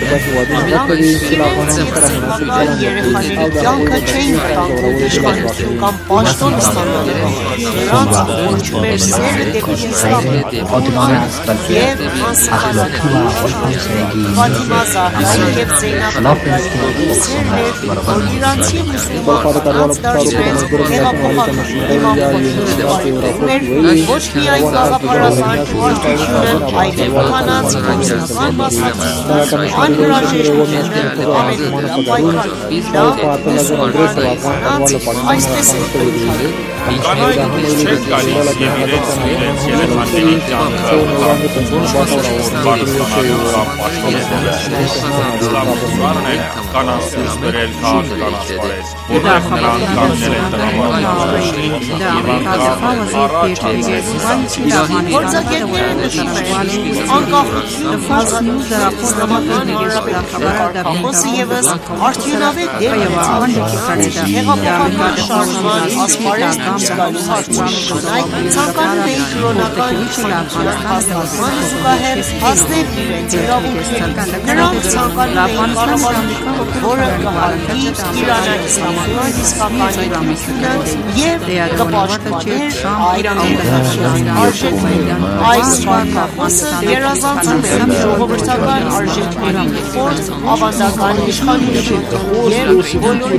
Սիվական երեխաների կյանքը չէին տանգում իշխանություն կամ պաշտոն ստանալու նրանց ողջում էր սեր ուղղությունը դեպի իսլամը եւ անսխալական Ֆաթիմա Զահրայի եւ Զեյնաբ Աբրահիմի սերն էր, որ իրանցի մուսուլմանանց դարձրեց հեղափոխական իմամություններ, ոչ միայն գաղափարական ուղղությունը, այլև կանանց կոմունական մասնակցությունը, անհրաժեշտ ուղղություններ ամենօրյա պայքարի, դա մուսուլմանների կանանց այսպես է պայքարել։ Կանայք դուրս չեն գալիս և իրենց ու իրենց երեխաների կյանքը Իսլամությունն է կանանց դուրս բերել քաղաքականացված, որտեղ նրանք կանգնել են տրամադրություններին և անկախ առաջ անցել իսլամի։ Փորձագետները նշում են, անկախություն, ազատություն, իսլամական հանրապետությունի ևս արդյունավետ դեր ունեցավ հեղափոխական շարժման ասպարեզն զգալու հարցում։ Կանայք ցանկանում էին կրոնական իշխանության հաստատմանը զուգահեռ հասնել իրենց իրավունքներին։ Նրանք ցանկանում էին կառավարություն, որը կհարգի իրանական իսլամական իրավունքները և կպաշտպաներ այդ արժեքները։ Այս կարգախոսը գերազանցում է ժողովրդական արժեքների խորտ ավանդական իշխանությունը և բոլորի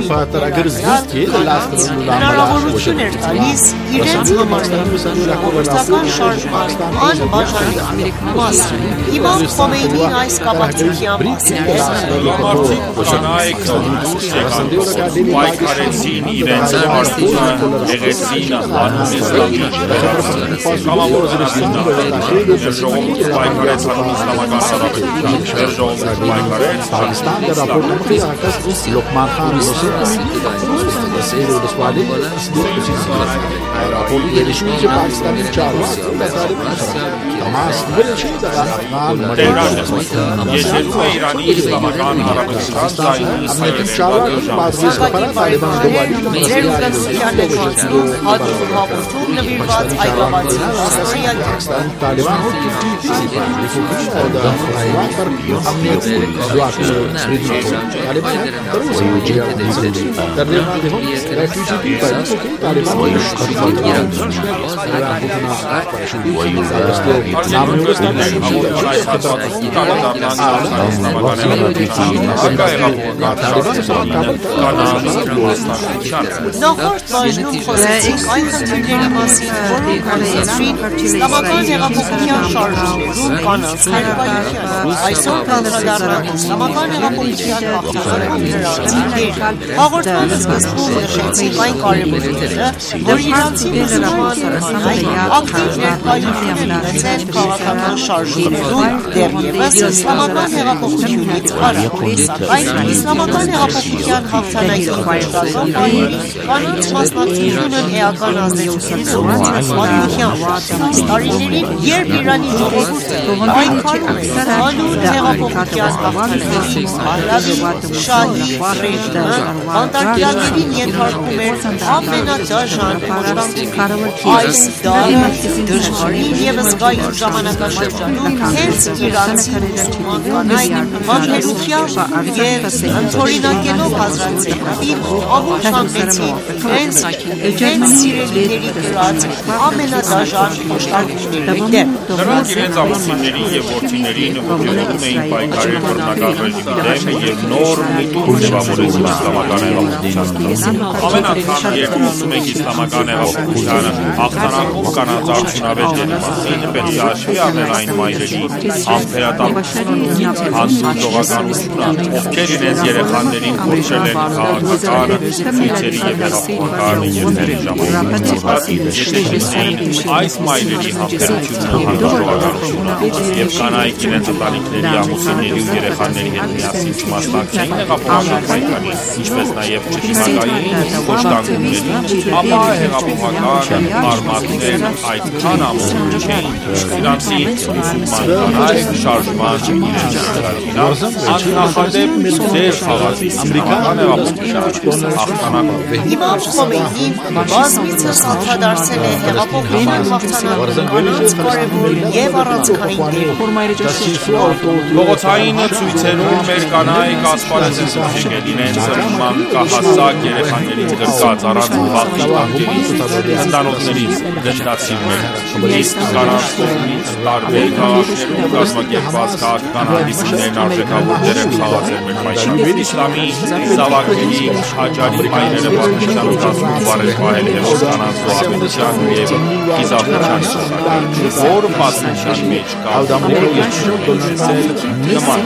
հնարավորություն էր տալիս իրենց համարել ժողովրդական շարժման անբաժանելի մասը։ Իմամ Խոմեյնին այս կապակցության մասին Մարդիկ կանայք դուրս եկան, պայքարեցին իրենց հարցումը, եղեցին հանուն իսլամի կամավորությունն մեր ժողովուրդը պայքարեց հանուն իսլամական հանրապետության, մեր ժողովուրդը պայքարեց Pakistan के रापोर्ट में लोकमान खान रापोर्ट ये रिश्ते से पाकिस्तान में चार तमास Tehran yeşerու է Իրանի իսլամական հանրապետության զայնի Ձեր ուղղության ներկայացնում հաջող հաղորդում նվիրված այգաբացի Նախորդ բաժնում խոսեցինք այն խնդիրների մասին, որոնք կառուցեցին իսլամական հեղափոխության շարժումներում կանանց ներկայությանը։ Այսօր կանդրադառնանք իսլամական հեղափոխության հաղթանակում դրանց դերին։ Հաղորդման սկզբում նշեցինք այն կարևորները, որ իրանցի մուսուլմանների ակտիվ ներկայություն ունեցել քաղաքական շարժումներում դեռևս իսլամական հեղափոխությունից առաջ։ Այս իսլամական հեղափոխության հաղթանակի պատերազմի կանանց մասնակցությունն էական ազդեցություն ունեցավ պատմության այս տարիներին, երբ Իրանի ժողովուրդը պայքարում էր հանուն հեղափոխության հաղթանակի Փահլավի շահի ռեժիմը բանտարկյալներին ենթարկում էր ամենադաժան խոշտանգումների։ Այս դարը դժվարին և զգայուն ժամանակաշրջանում հենց իրանցի մուսուլման կանայք վանհերությամբ և ընդօրինակելով Հազրաթ Զեյնաբին ամուր հանդեցին հենց իրենց սիրելիների կրած ամենադաժան խոշտանգումների դեմ։ Նրանք իրենց ամուսիններին և որդիներին ուղղորդում էին պայքարել բռնական ռեժիմի դեմ և նոր միտում ձևավորեցին իսլամական հեղափոխության։ Ամեն անգամ երբ խոսում ենք իսլամական հեղափոխությանը հաղթանակում կանանց արդյունավետ դերի մասին, պետք է հաշվի առնել այն մայրերի համբերատարությունը, հանձնաժողականությունը, ովքեր իրենց երեխաներին կորչել են քաղաքական ցույցերի և հեղափոխական եթերի ժամանակ։ Եթե գիտեին այս մայրերի համբերությունն ու հանձնաժողականությունը և կանայք իրենց ընտանիքների, ամուսինների ու երեխաների հետ միասին չմասնակցեին հեղափոխական պայքարին, ինչպես նաև չդիմակայեին խոշտանգումներին, ապա հեղափոխական արմատներն այդքան ամուր չէին։ Իրանցի մուսուլման կանայք շարժման իրենց աննախադեպ դեր խաղաց իսլամական հեղափոխության հաղթանակում։ Իմամ Խոմեյնին բազմիցս անդրադարձել է հեղափոխական հաղթանակում կանանց կարևոր և առանցքային դերին։ Փողոցային ցույցերում մեր կանայք ասպարեզը եկել իրենց մանկահասակ երեխաներից գրկած առանց բախի բանկերից, հնդանոթներից, դժրացի հասցիներ, իսկ կարանցքից տարբեր քաղաքներում կազմակերպված քաղաքական հանդիպումներն արժեքավոր դեր են խաղացել մեր մայրցամաքի իսլամի զավակների հաճարի պայները պատմության ընթացքում բարել պահել հերոս կանանց զոհաբերության և կիզախության որ պատմության մեջ կա որ երկրորդ նման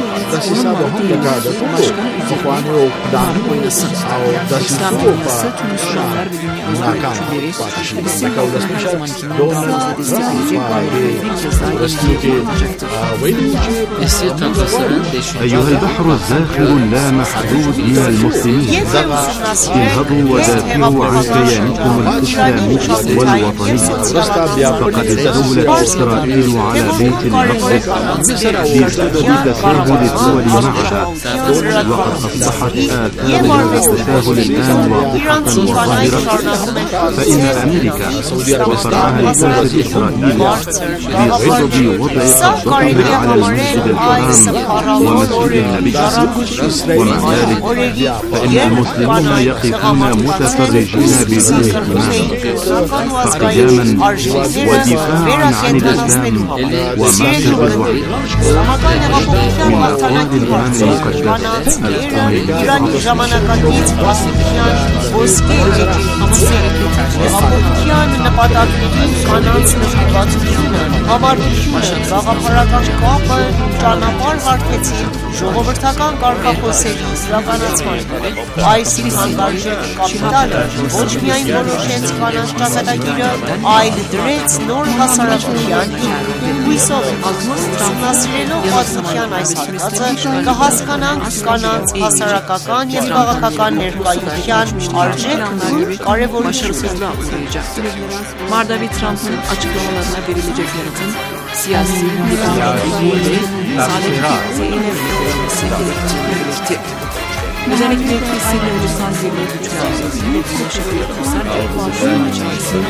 أيها البحر الزاخر اللامحدود من المسلمين انهضوا ودافعوا عن كيانكم الإسلامي والوطني فقد استولت إسرائيل على بيت المقدس بسبب تساهل الدول معها وقد أصبحت آثار التساهل الآن واضحة وظاهرة فإن أمريكا وفرعها الفاسد إسرائيل بغضب وضع قبضتها على المسجد الحرام ومسجد النبي ومع ذلك فإن المسلمون يقفون متفرجين بدون اهتمام فقياما ودفاعا عن الإسلام ومعشر بالوحي من أقوال الإمام المقدس ժողովրդական կարգախոսերի իրականացման այս հանգարժեք կապիտալը ոչ միայն որոշեց կանանց ճակատագիրը, այլ դրեց նոր հասարակության հույսով ուսումնասիրելով պատմության այս հատվածը կհասկանանք կանանց հասարակական և քաղաքական ներկայության արժեքն ու կարևորությունը. Mardavit Trump'ın açıklamalarına verileceklerinin siyasi müdahaleleri saadetli verilmesi gerektiğini belirtti. Özellikle Filistin'le ulusal birliği güçlendirmesi ve konuşabilir kutsal ekvasyonun açılmasının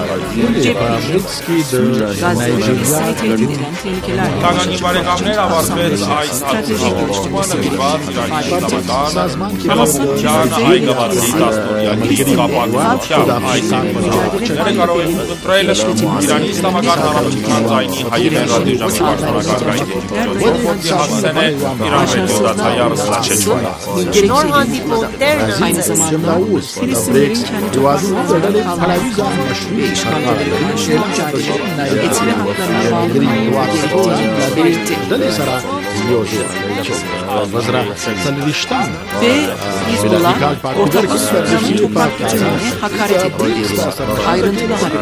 Gazze'yi tehdit eden tehlikeler Tagani բարեկամներ ավարտվեց այս հանդիպումը նվիրված Իրանի Իսլամական Հանրապետության այգաբացի տասնօրյակի կապակցությամբ այս հանդիպումները կարող են ընտրել Իրանի Իսլամական Հանրապետության ձայնի հայերեն ռադիոժամի պարտավորական գայթակղությունով հասցեն է Իրան ռադիոդացայար Սլաչեչվայ Նոր հանդիպում տերն aynı zamanda Filistinlerin kendi topraklarında kalmakta ve işgallerinin mücadelelerin etine haklarına bağlı gerektiğini belirtti. Ve Hizbullah Orta Asya'nın toprak bütünlüğüne hakaret etti. Ayrıntılı haber.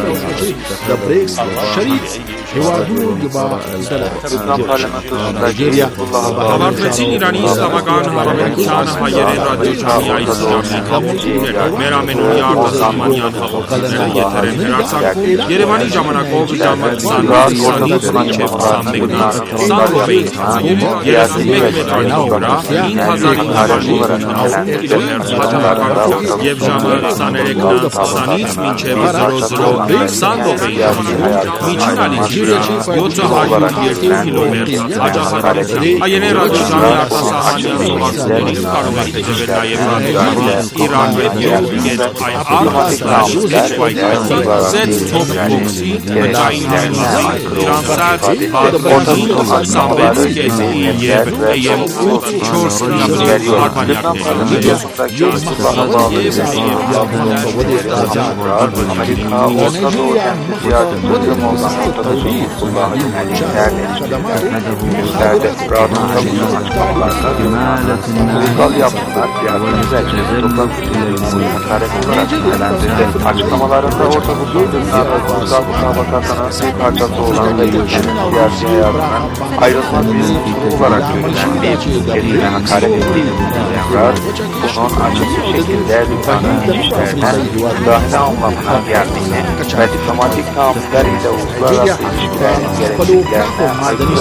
Ավարտվեցին Իրանի Իսլամական Հանրապետության հայերեն ռադիոժամի այս ժամի հաղորդումները։ Մեր ամենօրյա արտասահմանյան հաղորդումները եթեր են հեռարձակվում Երևանի ժամանակով ժամը քսանից մինչև քսանմեկը քսան րոպեի ընթացքում երեսունմեկ մետրի վրա հինգ հազար հինգ հարյուր ութանասուն կիլոհերց հաճախականությամբ եւ ժամը քսաներեքը քսանից մինչև զրո զրո քսան րոպեի ընթացքում միջին ալիքի վրա յոթ հարյուր երկու կիլոհերց հաճախականությամբ հայերեն ռադիոժամի արտասահմանյան հաղորդումներին կարող եք հետևել նաև ռադիոժամի Iran Radio get I R slash H Y K Z top box-ի մտային հեռախոսի Իրանսատ պատմի Սամբետ կեսի և A M ութ չորս նավերի արբանյակների միջով açıklamalarında orta husus dünyada kutsal mutabakatının bir parçası olan ve ülkenin siyasi hayatından ayrılmaz bir unsur olarak görülen bir ülkeliğine hakaret ettiğini düşünenler bunun açık bir şekilde dünyanın işlerine müdahale anlamına geldiğini ve diplomatik tahammüller ile uluslararası ilişkilerin gerekliliklerine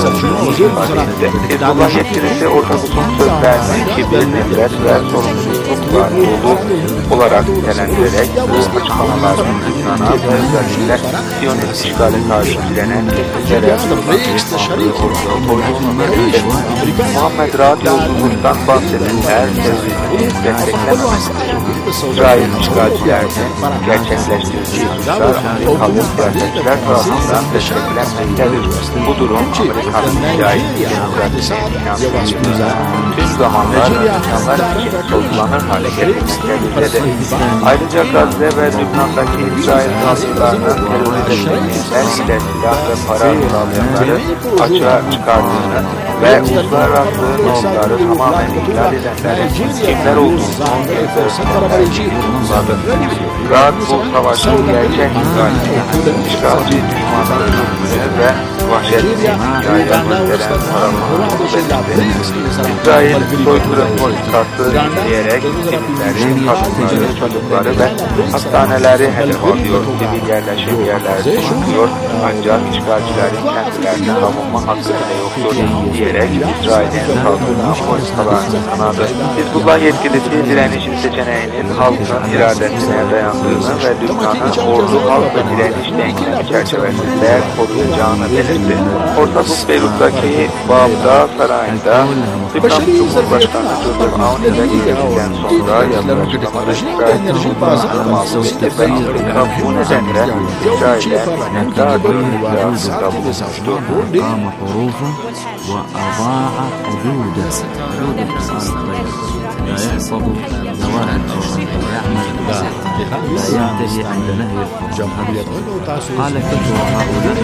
aykırı ifade etti. Hizbullah yetkilisi orta husus sözlerinin kibir, nefret ve sorumsuzluk var dolu olarak nitelendirerek bu açıklamaların Lübnan'a ve özellikle Siyonist işgale karşı direnen kesimlere yapılmaktadır. Muhammed Rahat yolculuktan bahseden her tezgahını desteklememektedir. İsrail işgalcilerinin gerçekleştirdiği suçlar Amerikalı siyasetçiler tarafından desteklenmektedir. Bu durum Amerika'nın mücahitliği demokrasisine inandırıcıdır. Tüm zamanlar insanlar için sorgulanır hale getirmektedir. Ayrıca Gazze ve Lübnan'daki İsrail saldırılarının teröristlerinin ile silah ve para sağlayanları açığa çıkardığını ve uluslararası normları tamamen ihlal edenlerin kimler olduğunu göstermektedir. Rahat bu savaşın gerçek İsrail'in işgalci düşmanların ölümüne ve vahşetli dünyaya gösteren tarafından İsrail soykırım politikası izleyerek sivilleri, kadınları, çocukları ve hastaneleri hedef alıyor, sivil yerleşim yerleri tutuyor, ancak işgalcilerin kendilerine savunma hakkı bile yoktur diyerek İsrail'in saldırı politikalarını kınadı. Hizbullah yetkilisi direnişin seçeneğinin halkın iradesine dayandığını ve Lübnan'ı ordu, halk ve direniş denklemi çerçevesinde koruyacağını belirtti. Orta Doğu Beyrut'taki Bağda Sarayı'nda Lübnan Cumhurbaşkanı Joseph Aoun ile görüştükten sonra yaptığı açıklamada İsrail'in Lübnan'ı mahsus etti ve Amerika bu nedenle İsrail'e minnettardır iddiasında bulunmuştur. وأضاع حدوده حدود الإسلام لا يحفظ ظواهر ويعمل لا ينتهي عند نهي الحرم قال كثر هؤلاء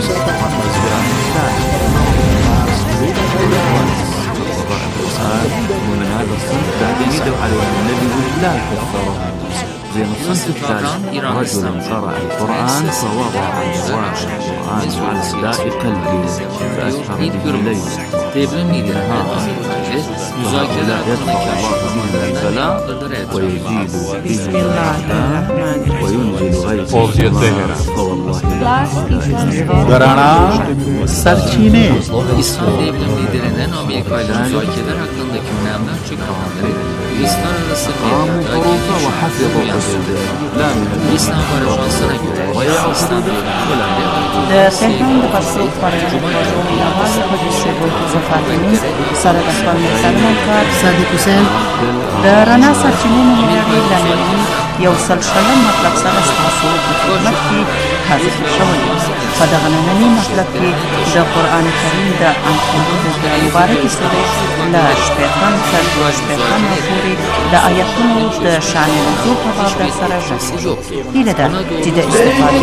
ومن هذا الصنف تعتمد على النبي لا كثره زي الصنف الثالث رجل قرأ القرآن فوضع جواب القرآن على داء قلبه فأسهر به الليل نهارا müzakereler البلاء ويزيد به الأعداء وينزل غيث Garana Sarçine İsrail devrim liderinden Amerika ile müzakereler hakkındaki önemli açıklamaları uluslararası medyada İslam Ajansı'na göre İslam در تهران د پاسپورت برای مهاجرین اول خود سیبوی زفاطمی سره د خپل مسلمان کار صادق حسین د رڼا سرچینې نوملړۍ لاندې یو سل شلم مطلب سره ستاسو په خدمت کې حاضر شوی په دغه ننني مطلب کې د قرآن کریم د انکبوت د مبارکې سورې له شپږم تر دوه شپږمه پورې د آیتونو د شأن نزول په باب درسره ژر هیله ده چې د استفادې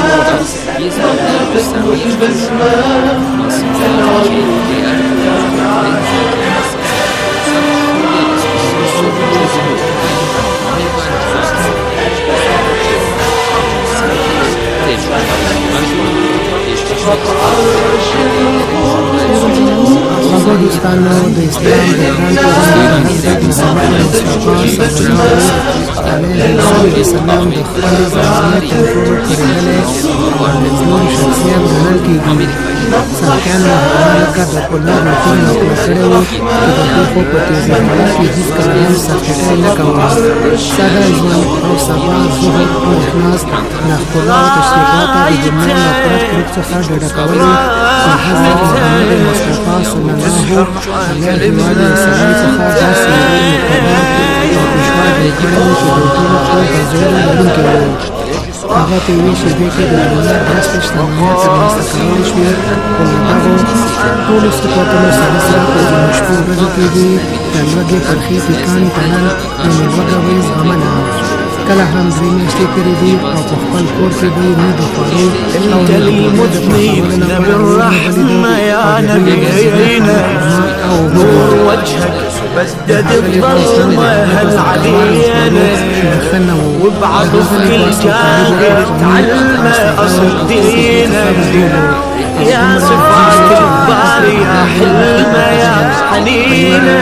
افغانستانو د اسلام د ګران حضرت محمد مصطفی صلی الله علیه وسلم د خپل ذات کنټرول کړی او د ټول شخصیت ګڼل کېږي. سلطان ملکه د کولر نقل نقل کړی و چې د خلکو په تیزابۍ کې هېڅکله هم سرچټۍ نه کوله. ساده ژوند او سبا ظهر او اخلاص د ښکلا او تشریفاتو د دنیا له پرت کړک څخه ډډه کول او حضرت محمد مصطفی صلی الله علیه وسلم څخه داسې یو مقرر او پیشوا دی کړی چې د ټولو ټول ځایونه لرونکی و. هغه په یوې شېبې کې د دنیا داسې شتمنۍ ترلاسه کولی شوې خو له دغو ټولو صفتونو سره سره په ځینو شپو ورځو کې دې د لوږې ترخې پیکان تړل د میوه ډول زغمله. کله هم درې میاشتې تېرې دي او په خپل کور کې دوی نه د خوړو او نه د پخولو بالرحمة يا نبينا نور وجهك بسدد الظلمة هل علينا وبعطف الجاهل تعلم أصل دينا يا صفات الباري يا حلم يا حنينا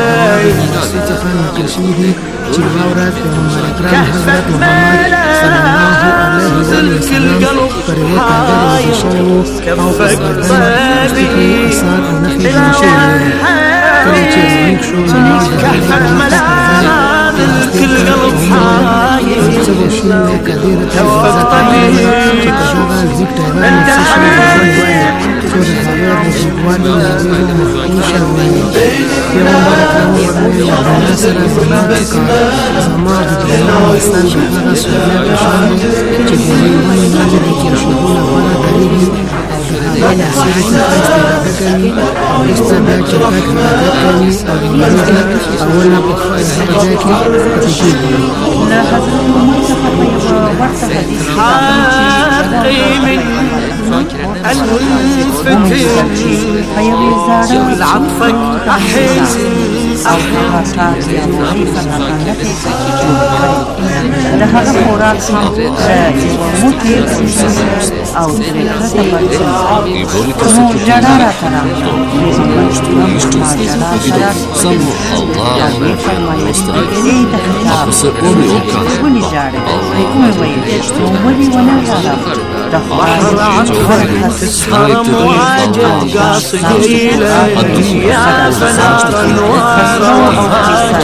كهفة ملا نزل كل قلب حاير كفك بابي بلا حالي كهفة ملا نزل القلب حايل توفق طبيب انت حبيب حقي من الفتن لعطفك أحس لهذا خوراک موتی او نو جڑا را ترا بحر عطفك تسهر مواجه قاصديله يا فنار انوارها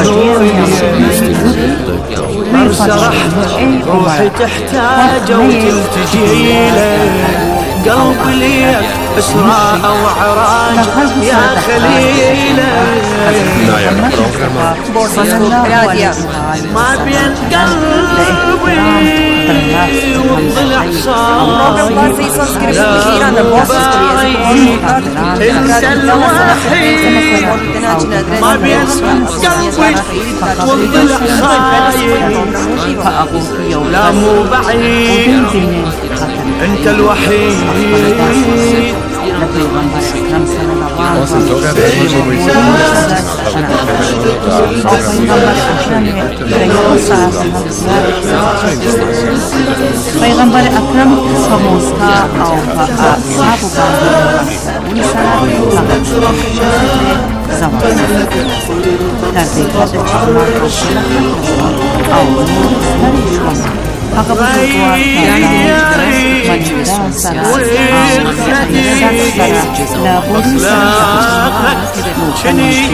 مرسى رحمة روحي تحتاج وتلتجيله قلب ليك إسراء وعراج يا خليله ما بين قلبي وضلع صاير انت الوحيد ما بين قلبي وضلع صاير لا مو بعيد انت الوحيد پیغمبر اکرم سموسکا او اصحاب باندې زمان در دیگر او هغه بزرگوار منیران سره او سره لابوری سره چنین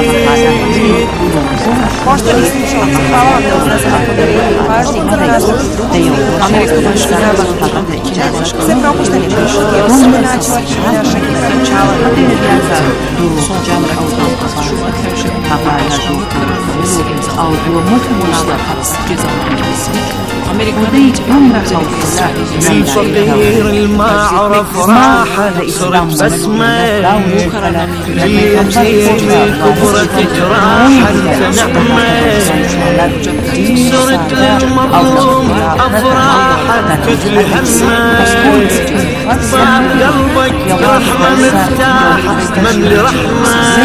الفقير المعرف راحة صرت بسمة ليتيم الكبرى جراحة نعمة صرت للمظلوم أفراحة كجل همة باب قلبك رحمة مفتاح من لرحمة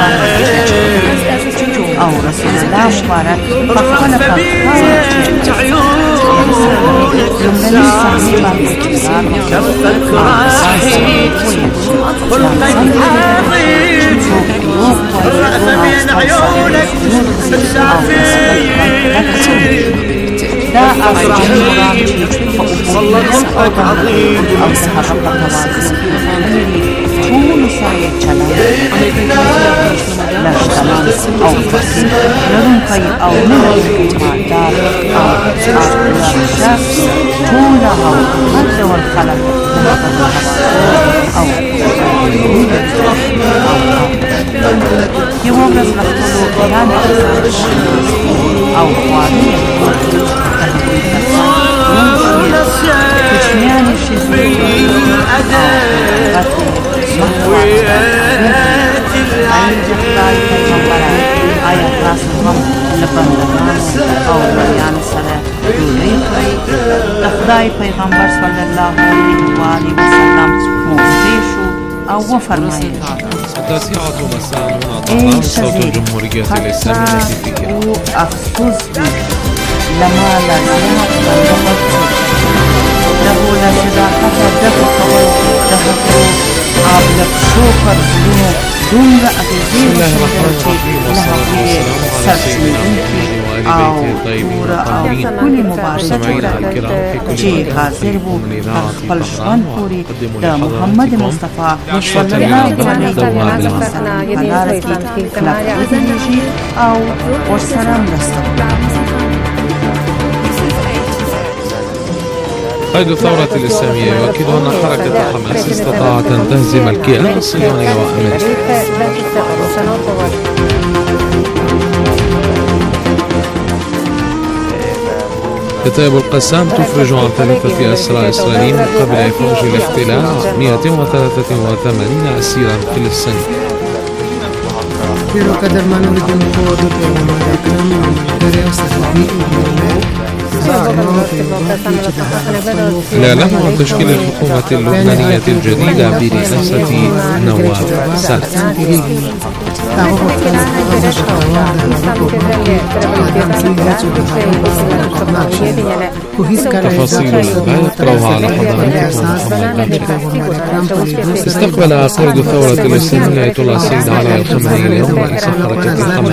او رسول الله مبارك فخلق بيت عيونك كفك راحي خلقك حاضر الرأس بين عيونك السعفي لا أرحم والله خلقك عظيم او سحرق طول ساعة چلان لشتمان او فصل لرنقي او نهي معدار او اعلاشا طولها الخلق والخلق او يوغز لخطلو قران او خواني كشميان الشزيز آیت راسل هم لبندگان او بیان سره دولی کری دخدای پیغمبر صلی اللہ علیہ وآلہ وسلم موضوع شو او وفرمایید ای شزید خطا او افسوس بید لما لازیات بندقت له لصداقت دفع قول دفع عابلك شوكر ذنوب دون أغذير شوكر لها سرسي أو پورا أو كل مباشرة جي حاضر بو خپل ژوند پورې د محمد مصطفی صلی الله علیه وسلم په لاره کې کلک ودرېږي او ورسره مرسته قائد الثورة الإسلامية يؤكد أن حركة حماس استطاعت أن تهزم الكيان الصهيوني وأمريكا. كتائب القسام تفرج عن ثلاثة أسرى إسرائيليين قبل إفراج الاحتلال مئة وثلاثة وثمانين أسيرا فلسطينيا. الإعلام عن تشكيل الحكومة اللبنانية الجديدة برئاسة نواف سلف. تفاصيل الغاية روها على حضراتكم. استقبل قائد الثورة الإسلامية آية الله السيد علي الخامنئي اليوم رئيس حركة حماس